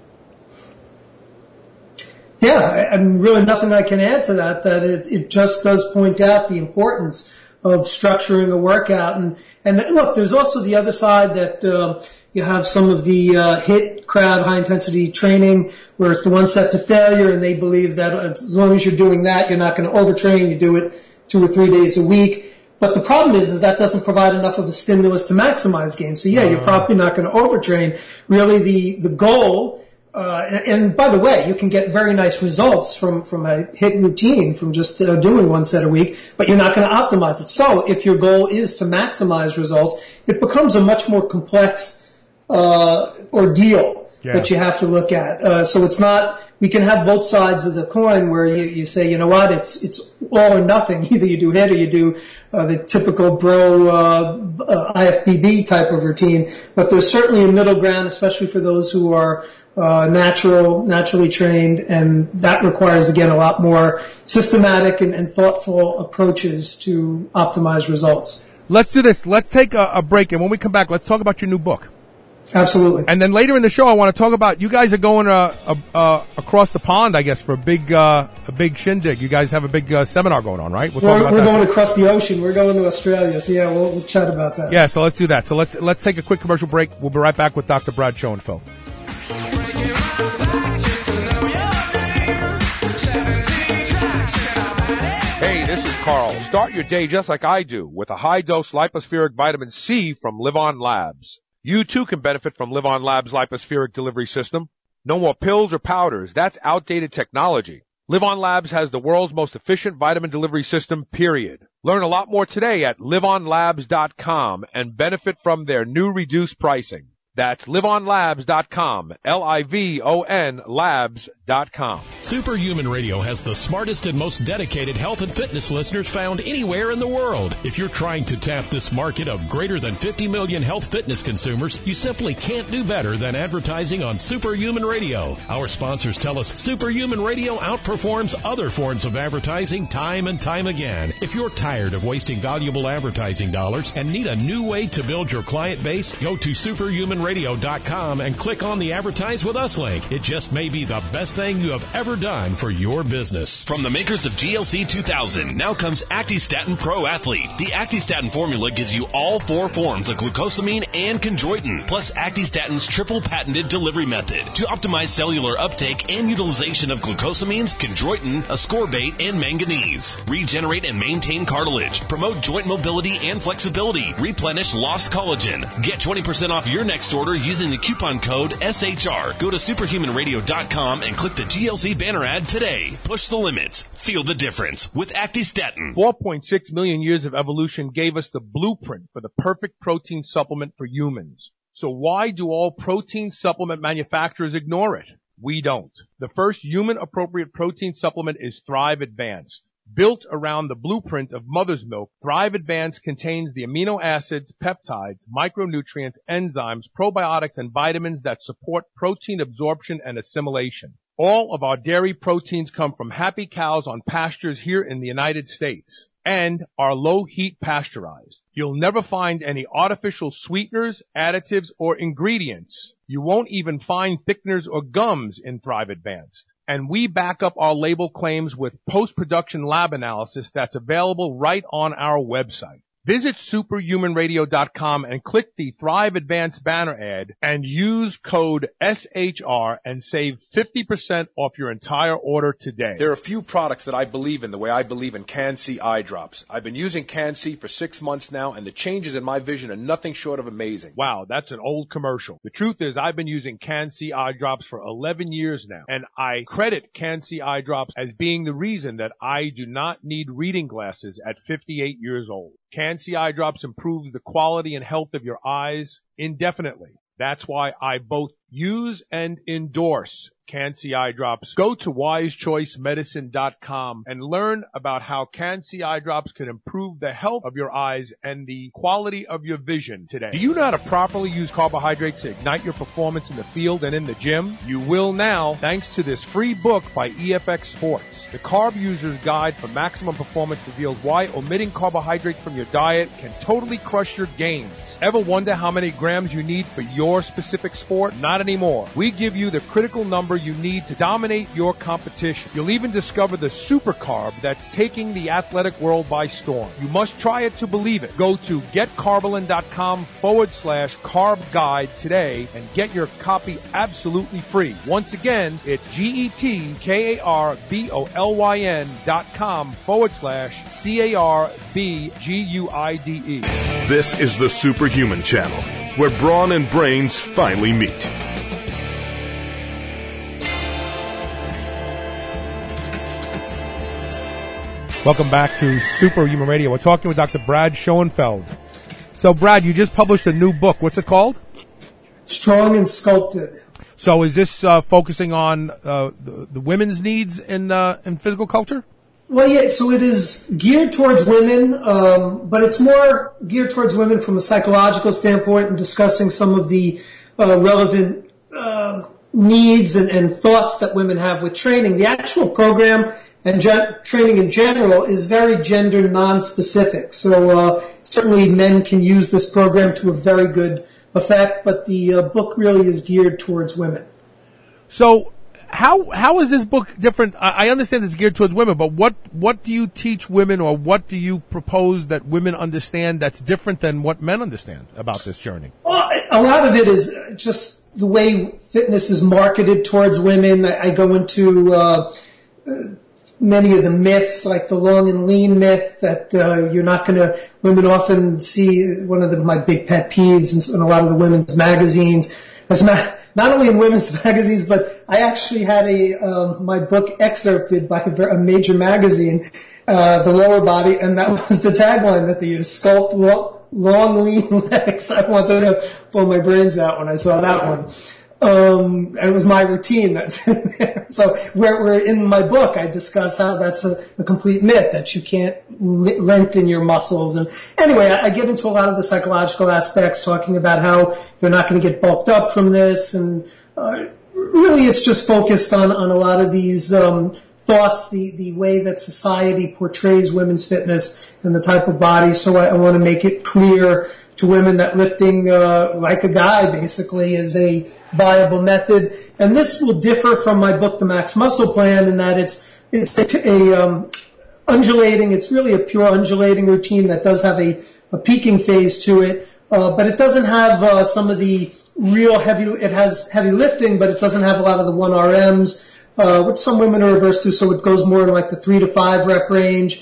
Yeah, and really nothing I can add to that it just does point out the importance of structuring a workout. And look, there's also the other side that you have some of the HIIT crowd, high intensity training, where it's the one set to failure, and they believe that as long as you're doing that, you're not going to overtrain. You do it 2 or 3 days a week. But the problem is that doesn't provide enough of a stimulus to maximize gain. So yeah, you're probably not going to overtrain. Really, the goal And by the way, you can get very nice results from a HIIT routine from just doing one set a week, but you're not going to optimize it. So if your goal is to maximize results, it becomes a much more complex ordeal that you have to look at. So it's not, we can have both sides of the coin where you say, you know what, it's all or nothing. Either you do HIIT or you do the typical bro IFBB type of routine. But there's certainly a middle ground, especially for those who are naturally trained, and that requires, again, a lot more systematic and thoughtful approaches to optimize results. Let's do this. Let's take a break, and when we come back, let's talk about your new book. Absolutely. And then later in the show, I want to talk about, you guys are going across the pond, I guess, for a big shindig. You guys have a big seminar going on, right? We're going across the ocean. We're going to Australia. So yeah, we'll chat about that. Yeah, so let's do that. So let's take a quick commercial break. We'll be right back with Dr. Brad Schoenfeld. Hey, this is Carl. Start your day just like I do with a high-dose lipospheric vitamin C from Live On Labs. You too can benefit from Live On Labs' lipospheric delivery system. No more pills or powders. That's outdated technology. Live On Labs has the world's most efficient vitamin delivery system, period. Learn a lot more today at liveonlabs.com and benefit from their new reduced pricing. That's liveonlabs.com, Livon labs.com. Superhuman Radio has the smartest and most dedicated health and fitness listeners found anywhere in the world. If you're trying to tap this market of greater than 50 million health fitness consumers, you simply can't do better than advertising on Superhuman Radio. Our sponsors tell us Superhuman Radio outperforms other forms of advertising time and time again. If you're tired of wasting valuable advertising dollars and need a new way to build your client base, go to superhumanradio.com and click on the Advertise With Us link. It just may be the best thing you have ever done for your business. From the makers of GLC 2000, now comes Actistatin Pro Athlete. The Actistatin formula gives you all 4 forms of glucosamine and chondroitin, plus Actistatin's triple patented delivery method to optimize cellular uptake and utilization of glucosamines, chondroitin, ascorbate, and manganese. Regenerate and maintain cartilage, promote joint mobility and flexibility, replenish lost collagen. Get 20% off your next order using the coupon code SHR. Go to superhumanradio.com and click the GLC banner ad today. Push the limits. Feel the difference with Actistatin. 4.6 million years of evolution gave us the blueprint for the perfect protein supplement for humans. So why do all protein supplement manufacturers ignore it? We don't. The first human-appropriate protein supplement is Thrive Advanced. Built around the blueprint of mother's milk, Thrive Advanced contains the amino acids, peptides, micronutrients, enzymes, probiotics, and vitamins that support protein absorption and assimilation. All of our dairy proteins come from happy cows on pastures here in the United States and are low-heat pasteurized. You'll never find any artificial sweeteners, additives, or ingredients. You won't even find thickeners or gums in Thrive Advanced. And we back up our label claims with post-production lab analysis that's available right on our website. Visit superhumanradio.com and click the Thrive Advanced banner ad and use code SHR and save 50% off your entire order today. There are a few products that I believe in the way I believe in Can-C eye drops. I've been using Can-C for 6 months now, and the changes in my vision are nothing short of amazing. Wow, that's an old commercial. The truth is I've been using Can-C eye drops for 11 years now, and I credit Can-C eye drops as being the reason that I do not need reading glasses at 58 years old. Can-C eye drops improves the quality and health of your eyes indefinitely. That's why I both use and endorse Can-C eye drops. Go to wisechoicemedicine.com and learn about how Can-C eye drops can improve the health of your eyes and the quality of your vision today. Do you know how to properly use carbohydrates to ignite your performance in the field and in the gym? You will now, thanks to this free book by EFX Sports. The Carb User's Guide for Maximum Performance reveals why omitting carbohydrates from your diet can totally crush your gains. Ever wonder how many grams you need for your specific sport? Not anymore. We give you the critical number you need to dominate your competition. You'll even discover the super carb that's taking the athletic world by storm. You must try it to believe it. Go to getcarbolyn.com/carb guide today and get your copy absolutely free. Once again, it's GETKARBOLYN.com/CARBGUIDE. This is the Superhuman Channel, where brawn and brains finally meet. Welcome back to Superhuman Radio. We're talking with Dr. Brad Schoenfeld. So, Brad, you just published a new book. What's it called? Strong and Sculpted. So is this focusing on the women's needs in physical culture? Well, yeah, so it is geared towards women, but it's more geared towards women from a psychological standpoint and discussing some of the relevant needs and thoughts that women have with training. The actual program and training in general is very gender non-specific. So certainly men can use this program to a very good effect, but the book really is geared towards women. So how is this book different? I understand it's geared towards women, but what do you teach women, or what do you propose that women understand that's different than what men understand about this journey? Well, a lot of it is just the way fitness is marketed towards women. I go into many of the myths, like the long and lean myth, that you're not going to, women often see, one of my big pet peeves in a lot of the women's magazines, not only in women's magazines, but I actually had my book excerpted by a major magazine, The Lower Body, and that was the tagline that they used, sculpt long, lean legs. I wanted to pull my brains out when I saw that one. And it was my routine that's in there. So where in my book, I discuss how that's a complete myth, that you can't lengthen your muscles. And anyway, I get into a lot of the psychological aspects, talking about how they're not going to get bulked up from this. And really it's just focused on a lot of these thoughts, the way that society portrays women's fitness and the type of body. So I want to make it clear to women that lifting like a guy basically is a viable method. And this will differ from my book, The Max Muscle Plan, in that it's a undulating, it's really a pure undulating routine that does have a peaking phase to it, but it doesn't have some of the real heavy, it has heavy lifting, but it doesn't have a lot of the 1RMs, which some women are averse to, so it goes more in like the 3 to 5 rep range.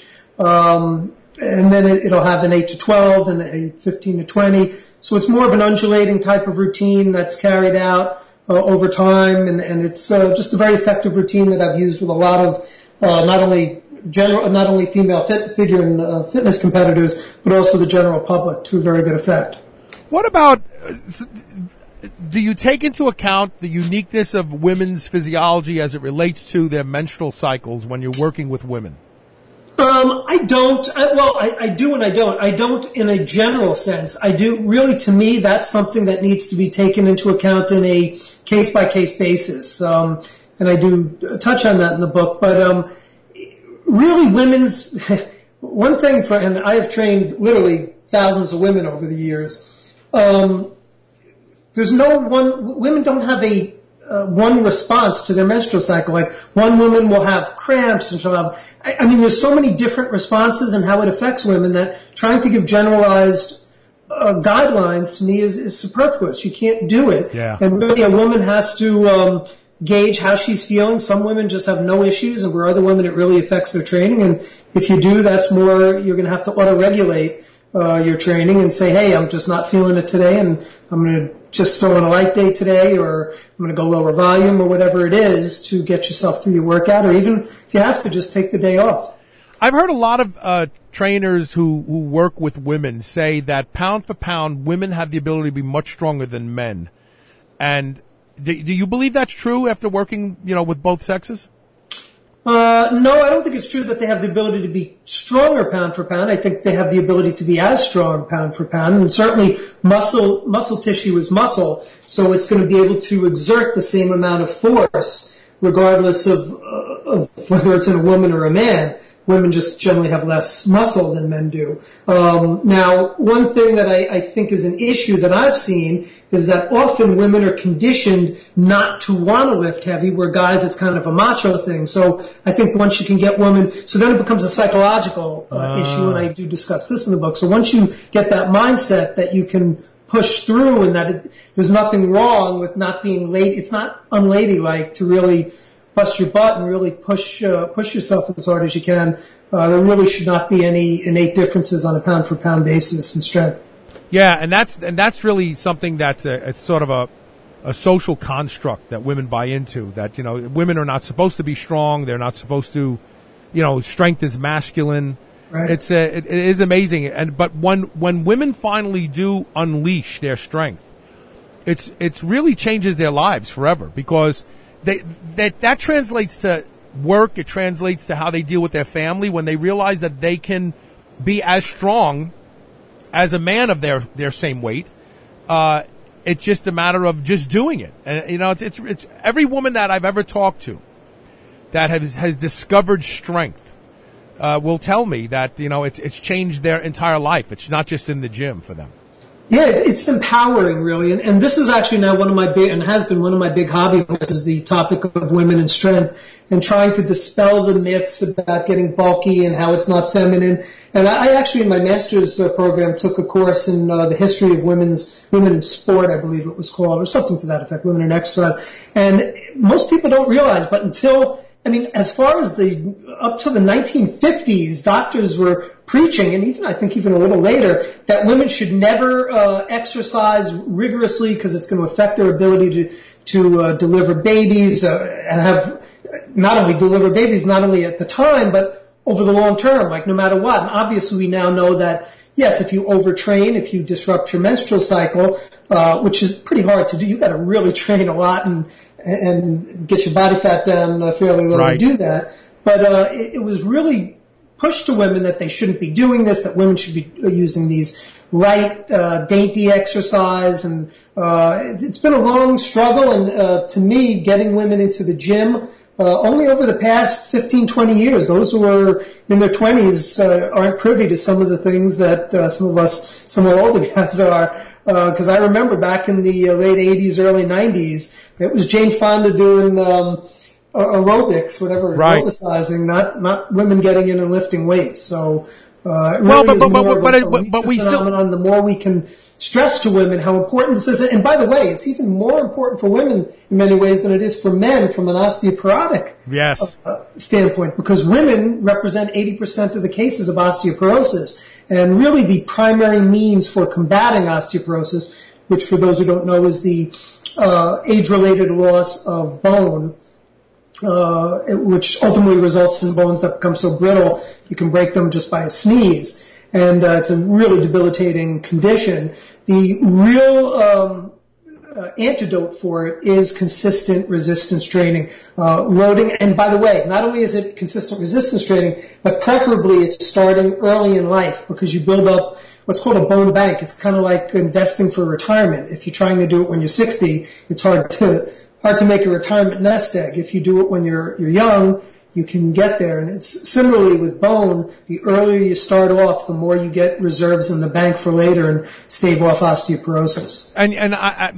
And then it'll have an 8 to 12 and a 15 to 20. So it's more of an undulating type of routine that's carried out over time, and it's just a very effective routine that I've used with a lot of not only female figure and fitness competitors, but also the general public to a very good effect. What about? Do you take into account the uniqueness of women's physiology as it relates to their menstrual cycles when you're working with women? I don't. I do and I don't. I don't in a general sense. I do. Really, to me, that's something that needs to be taken into account in a case-by-case basis. And I do touch on that in the book. But really, women's... one thing, and I have trained literally thousands of women over the years. There's no one... Women don't have a one response to their menstrual cycle. Like, one woman will have cramps and she'll have... I mean, there's so many different responses and how it affects women that trying to give generalized guidelines to me is superfluous. You can't do it. Yeah. And really, a woman has to gauge how she's feeling. Some women just have no issues, and where other women, it really affects their training. And if you do, that's more, you're going to have to auto-regulate your training and say, hey, I'm just not feeling it today, and I'm going to just throw in a light day today, or I'm going to go lower volume, or whatever it is to get yourself through your workout, or even if you have to, just take the day off. I've heard a lot of trainers who work with women say that pound for pound, women have the ability to be much stronger than men. And do you believe that's true after working, with both sexes? No, I don't think it's true that they have the ability to be stronger pound for pound. I think they have the ability to be as strong pound for pound. And certainly muscle tissue is muscle, so it's going to be able to exert the same amount of force regardless of whether it's in a woman or a man. Women just generally have less muscle than men do. Now, one thing that I think is an issue that I've seen is that often women are conditioned not to want to lift heavy, where guys, it's kind of a macho thing. So I think once you can get women, so then it becomes a psychological issue, and I do discuss this in the book. So once you get that mindset that you can push through and that there's nothing wrong with not being late, it's not unladylike to really bust your butt and really push yourself as hard as you can. There really should not be any innate differences on a pound for pound basis in strength. Yeah, and that's really something that's it's sort of a social construct that women buy into. That women are not supposed to be strong. They're not supposed to, strength is masculine. Right. It is amazing. But when women finally do unleash their strength, it's really changes their lives forever, because that translates to work. It translates to how they deal with their family when they realize that they can be as strong as a man of their same weight. It's just a matter of just doing it. And, it's every woman that I've ever talked to that has discovered strength, will tell me that, it's changed their entire life. It's not just in the gym for them. Yeah, it's empowering, really. And this is actually now has been one of my big hobbies, is the topic of women and strength, and trying to dispel the myths about getting bulky and how it's not feminine. And I actually, in my master's program, took a course in the history of women in sport, I believe it was called, or something to that effect, women in exercise. And most people don't realize, but as far as up to the 1950s, doctors were preaching, and I think even a little later, that women should never exercise rigorously because it's going to affect their ability to deliver babies, and have not only deliver babies, not only at the time, but over the long term, like no matter what. And obviously we now know that, yes, if you overtrain, if you disrupt your menstrual cycle, which is pretty hard to do, you got to really train a lot and get your body fat down fairly low to do that. But it was really pushed to women that they shouldn't be doing this, that women should be using these dainty exercise. And it's been a long struggle. And to me, getting women into the gym, only over the past 15, 20 years, those who are in their 20s aren't privy to some of the things that some of our older guys are. Because I remember back in the late 80s, early 90s, it was Jane Fonda doing aerobics, whatever, aerobicizing, not women getting in and lifting weights. So it really is more of a phenomenon. The more we can stress to women how important this is. And by the way, it's even more important for women in many ways than it is for men from an osteoporotic standpoint, because women represent 80% of the cases of osteoporosis. And really the primary means for combating osteoporosis, which for those who don't know is the age-related loss of bone, which ultimately results in bones that become so brittle you can break them just by a sneeze. And it's a really debilitating condition. The real antidote for it is consistent resistance training, loading. And by the way, not only is it consistent resistance training, but preferably it's starting early in life, because you build up what's called a bone bank. It's kind of like investing for retirement. If you're trying to do it when you're 60, it's hard to make a retirement nest egg. If you do it when you're young, you can get there. And it's similarly with bone. The earlier you start off, the more you get reserves in the bank for later and stave off osteoporosis. And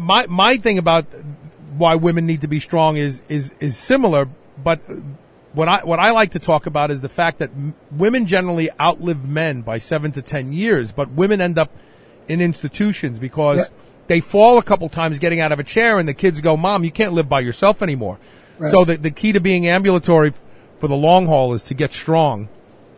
my thing about why women need to be strong is similar, but what I like to talk about is the fact that women generally outlive men by 7 to 10 years, but women end up in institutions because they fall a couple times getting out of a chair, and the kids go, "Mom, you can't live by yourself anymore." Right. So the key to being ambulatory for the long haul is to get strong.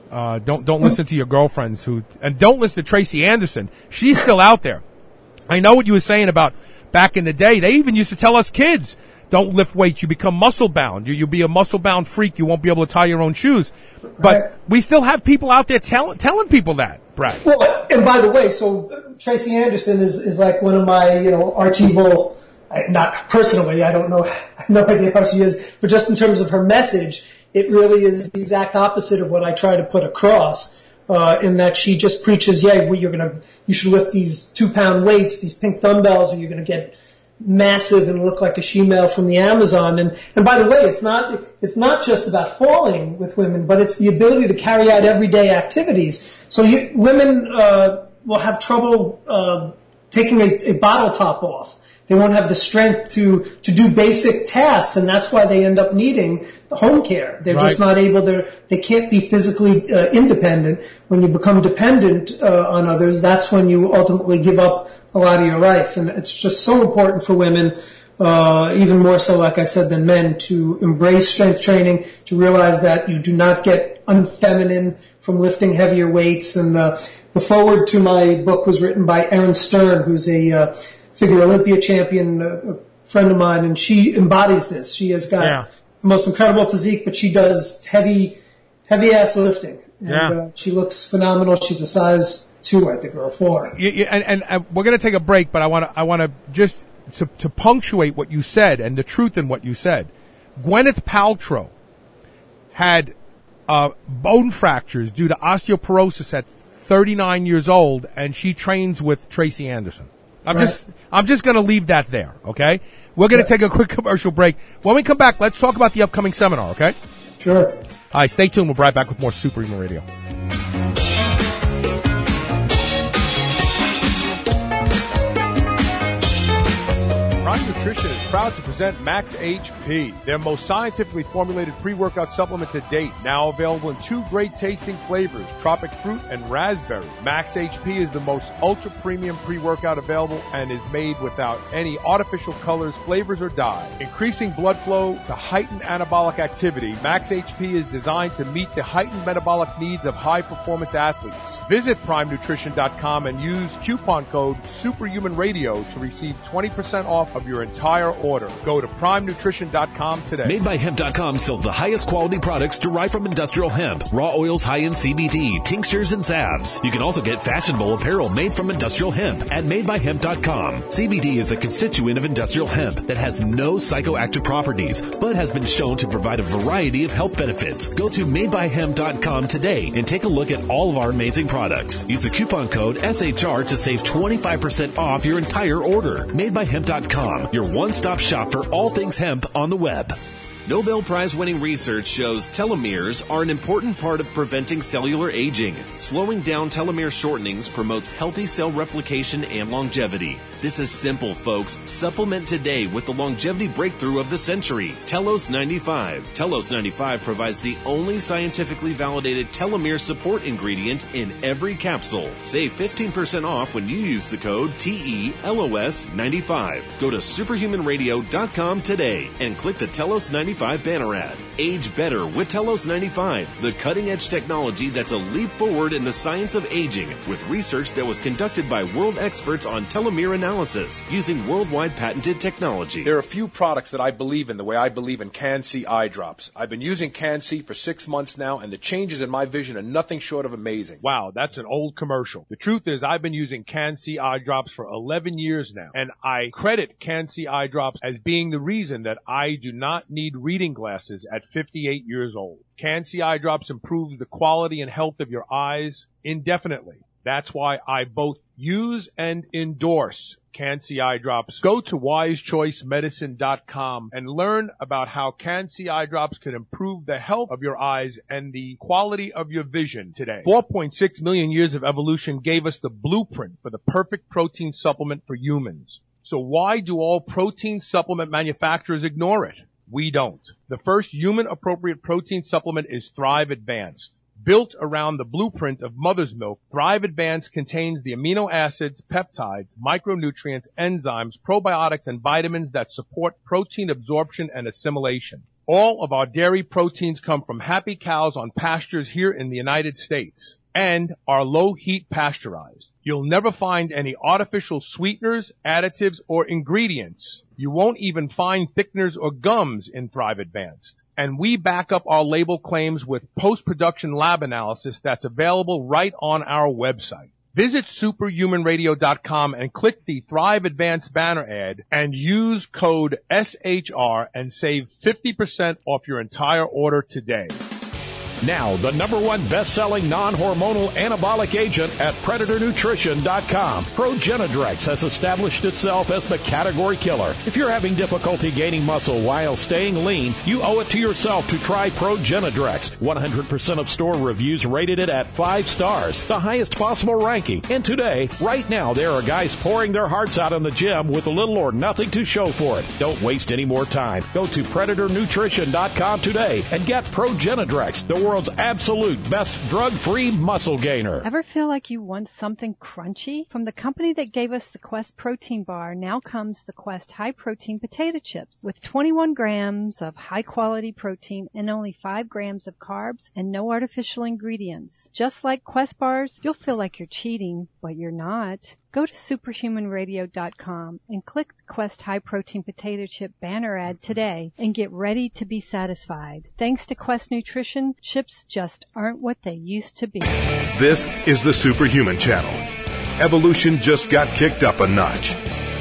Don't listen to your girlfriends and don't listen to Tracy Anderson. She's still out there. I know what you were saying about back in the day. They even used to tell us kids, don't lift weights. You become muscle bound. You'll be a muscle bound freak. You won't be able to tie your own shoes. But we still have people out there telling people that, Brad. Well, and by the way, so Tracy Anderson is like one of my, archival, not personally, I don't know, I have no idea how she is, but just in terms of her message, it really is the exact opposite of what I try to put across, in that she just preaches, you should lift these 2-pound weights, these pink dumbbells, or you're going to get massive and look like a she-male from the Amazon. And by the way, it's not just about falling with women, but it's the ability to carry out everyday activities. So women, will have trouble, taking a bottle top off. They won't have the strength to do basic tasks, and that's why they end up needing the home care. They're just not able they can't be physically independent. When you become dependent on others, that's when you ultimately give up a lot of your life. And it's just so important for women, even more so, like I said, than men, to embrace strength training, to realize that you do not get unfeminine from lifting heavier weights. And the foreword to my book was written by Erin Stern, who's a figure Olympia champion, a friend of mine, and she embodies this. She has got the most incredible physique, but she does heavy heavy ass lifting. And she looks phenomenal. She's a size 2, I think, or a 4. And we're going to take a break, but I want to just to punctuate what you said and the truth in what you said. Gwyneth Paltrow had bone fractures due to osteoporosis at 39 years old, and she trains with Tracy Anderson. I'm just going to leave that there, okay? We're going to take a quick commercial break. When we come back, let's talk about the upcoming seminar, okay? Sure. All right, stay tuned. We'll be right back with more Superhuman Radio. Prime Nutrition is proud to present Max HP, their most scientifically formulated pre-workout supplement to date. Now available in 2 great tasting flavors, tropic fruit and raspberry. Max HP is the most ultra-premium pre-workout available and is made without any artificial colors, flavors, or dye. Increasing blood flow to heighten anabolic activity, Max HP is designed to meet the heightened metabolic needs of high-performance athletes. Visit PrimeNutrition.com and use coupon code SuperhumanRadio to receive 20% off of your entire order. Go to PrimeNutrition.com today. MadeByHemp.com sells the highest quality products derived from industrial hemp, raw oils high in CBD, tinctures, and salves. You can also get fashionable apparel made from industrial hemp at MadeByHemp.com. CBD is a constituent of industrial hemp that has no psychoactive properties, but has been shown to provide a variety of health benefits. Go to MadeByHemp.com today and take a look at all of our amazing products. Use the coupon code SHR to save 25% off your entire order. MadeByHemp.com, your one-stop shop for all things hemp on the web. Nobel Prize-winning research shows telomeres are an important part of preventing cellular aging. Slowing down telomere shortenings promotes healthy cell replication and longevity. This is simple, folks. Supplement today with the longevity breakthrough of the century, Telos 95. Telos 95 provides the only scientifically validated telomere support ingredient in every capsule. Save 15% off when you use the code TELOS95. Go to superhumanradio.com today and click the Telos 95 banner ad. Age better with Telos 95, the cutting-edge technology that's a leap forward in the science of aging with research that was conducted by world experts on telomere analysis using worldwide patented technology. There are a few products that I believe in the way I believe in Can-C eye drops. I've been using Can-C for 6 months now, and the changes in my vision are nothing short of amazing. Wow, that's an old commercial. The truth is I've been using Can-C eye drops for 11 years now, and I credit Can-C eye drops as being the reason that I do not need reading glasses at 58 years old. Can-C eye drops improves the quality and health of your eyes indefinitely. That's why I both use and endorse Can-C eye drops. Go to wisechoicemedicine.com and learn about how Can-C eye drops can improve the health of your eyes and the quality of your vision today. 4.6 million years of evolution gave us the blueprint for the perfect protein supplement for humans. So why do all protein supplement manufacturers ignore it? We don't. The first human-appropriate protein supplement is Thrive Advanced. Built around the blueprint of mother's milk, Thrive Advanced contains the amino acids, peptides, micronutrients, enzymes, probiotics, and vitamins that support protein absorption and assimilation. All of our dairy proteins come from happy cows on pastures here in the United States and are low-heat pasteurized. You'll never find any artificial sweeteners, additives, or ingredients. You won't even find thickeners or gums in Thrive Advanced. And we back up our label claims with post-production lab analysis that's available right on our website. Visit superhumanradio.com and click the Thrive Advanced banner ad and use code SHR and save 50% off your entire order today. Now, the #1 best-selling non-hormonal anabolic agent at PredatorNutrition.com. Progenadrex has established itself as the category killer. If you're having difficulty gaining muscle while staying lean, you owe it to yourself to try Progenadrex. 100% of store reviews rated it at 5 stars, the highest possible ranking. And today, right now, there are guys pouring their hearts out in the gym with little or nothing to show for it. Don't waste any more time. Go to PredatorNutrition.com today and get Progenadrex, the world's absolute best drug-free muscle gainer. Ever feel like you want something crunchy? From the company that gave us the Quest protein bar, now comes the Quest high protein potato chips with 21 grams of high quality protein and only 5 grams of carbs and no artificial ingredients. Just like Quest bars, you'll feel like you're cheating, but you're not. Go to superhumanradio.com and click the Quest High Protein Potato Chip banner ad today and get ready to be satisfied. Thanks to Quest Nutrition, chips just aren't what they used to be. This is the Superhuman Channel. Evolution just got kicked up a notch.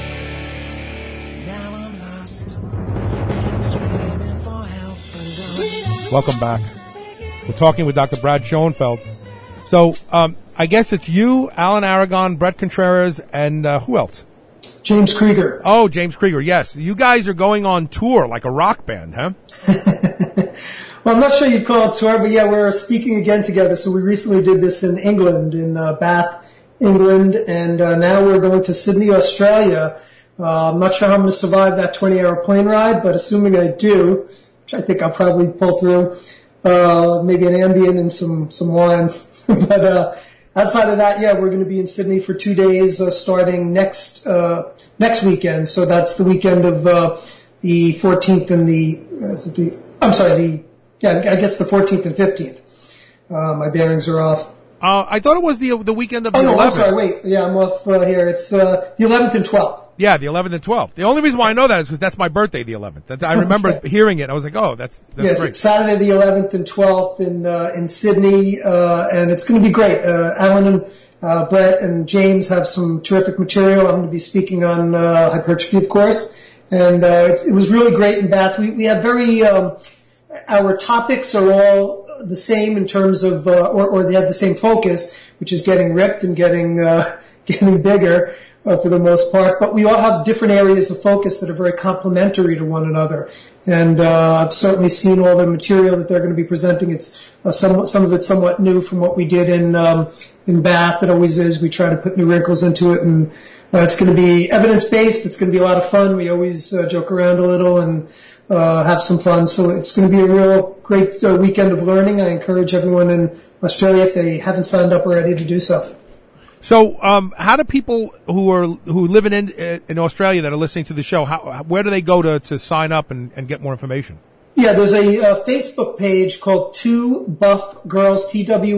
Welcome back. We're talking with Dr. Brad Schoenfeld. So, I guess it's you, Alan Aragon, Brett Contreras, and who else? James Krieger. Oh, James Krieger, yes. You guys are going on tour like a rock band, huh? Well, I'm not sure you'd call it tour, but yeah, we're speaking again together. So we recently did this in England, in Bath, England, and now we're going to Sydney, Australia. I'm not sure how I'm going to survive that 20-hour plane ride, but assuming I do, which I think I'll probably pull through, maybe an Ambien and some wine. But outside of that, yeah, we're going to be in Sydney for 2 days, starting next weekend. So that's the weekend of the 14th and I guess the 14th and 15th. My bearings are off. I thought it was the weekend of the 11th. Oh, no, I'm sorry, wait. Yeah, I'm off here. It's the 11th and 12th. Yeah, the 11th and 12th. The only reason why I know that is because that's my birthday, the 11th. I remember hearing it. I was like, oh, that's yes, great. It's Saturday the 11th and 12th in Sydney, and it's going to be great. Alan and Brett and James have some terrific material. I'm going to be speaking on hypertrophy, of course, and it was really great in Bath. We have our topics are all the same in terms of, or they have the same focus, which is getting ripped and getting bigger. For the most part, but we all have different areas of focus that are very complementary to one another. And I've certainly seen all the material that they're going to be presenting. It's some of it's somewhat new from what we did in Bath. It always is. We try to put new wrinkles into it, and it's going to be evidence-based. It's going to be a lot of fun. We always joke around a little and have some fun. So it's going to be a real great weekend of learning. I encourage everyone in Australia, if they haven't signed up already, to do so. So, how do people who live in Australia that are listening to the show, where do they go to sign up and get more information? Yeah, there's a Facebook page called Two Buff Girls,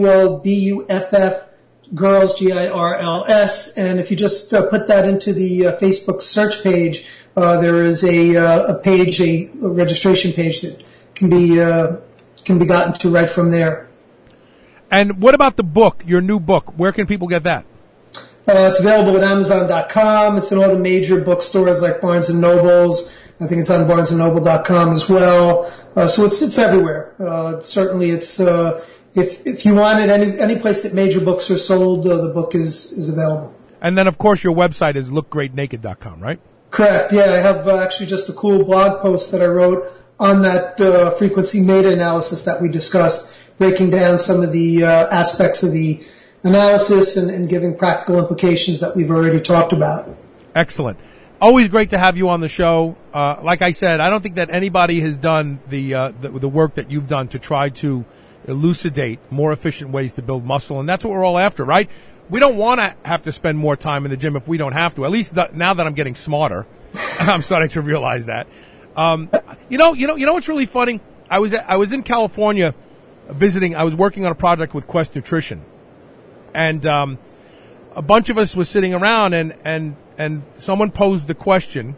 TWOBUFF Girls, GIRLS, and if you just put that into the Facebook search page, there is a registration page that can be gotten to right from there. And what about the book, your new book? Where can people get that? It's available at Amazon.com. It's in all the major bookstores like Barnes & Noble's. I think it's on BarnesandNoble.com as well. So it's everywhere. Certainly it's, if you want it, any place that major books are sold, the book is available. And then, of course, your website is lookgreatnaked.com, right? Correct. Yeah, I have actually just a cool blog post that I wrote on that frequency meta-analysis that we discussed, breaking down some of the aspects of the analysis and giving practical implications that we've already talked about. Excellent. Always great to have you on the show. Like I said, I don't think that anybody has done the work that you've done to try to elucidate more efficient ways to build muscle, and that's what we're all after, right? We don't want to have to spend more time in the gym if we don't have to. At least now that I'm getting smarter, I'm starting to realize that. You know what's really funny? I was in California visiting. I was working on a project with Quest Nutrition, and a bunch of us was sitting around, and someone posed the question,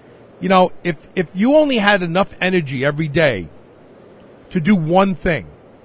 if you only had enough energy every day to do one thing,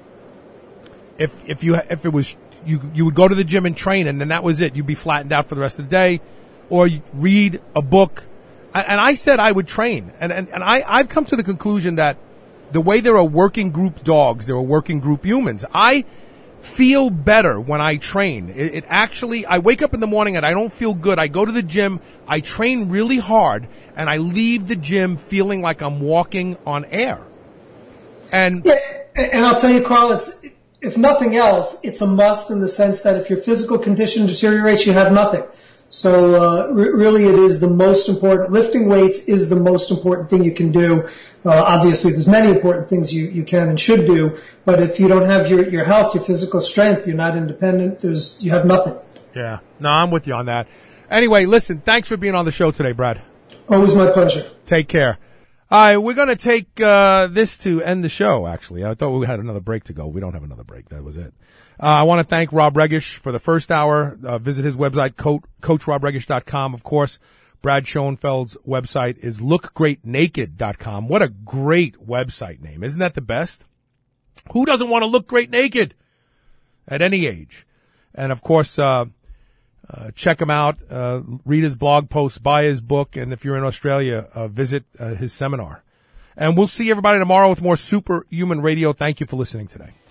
if it was you would go to the gym and train, and then that was it, you'd be flattened out for the rest of the day, or you'd read a book. And I said I would train, and I've come to the conclusion that the way there are working group dogs, there are working group humans. I feel better when I train. It actually, I wake up in the morning and I don't feel good. I go to the gym, I train really hard, and I leave the gym feeling like I'm walking on air. And I'll tell you, Carl, if nothing else, it's a must in the sense that if your physical condition deteriorates, you have nothing. So really it is the most important. Lifting weights is the most important thing you can do. Obviously, there's many important things you can and should do, but if you don't have your health, your physical strength, you're not independent, you have nothing. Yeah. No, I'm with you on that. Anyway, listen, thanks for being on the show today, Brad. Always my pleasure. Take care. All right, we're going to take this to end the show, actually. I thought we had another break to go. We don't have another break. That was it. I want to thank Rob Regish for the first hour. Visit his website, CoachRobRegish.com. Of course, Brad Schoenfeld's website is LookGreatNaked.com. What a great website name. Isn't that the best? Who doesn't want to look great naked at any age? And, of course, check him out, read his blog posts, buy his book, and if you're in Australia, visit his seminar. And we'll see everybody tomorrow with more Superhuman Radio. Thank you for listening today.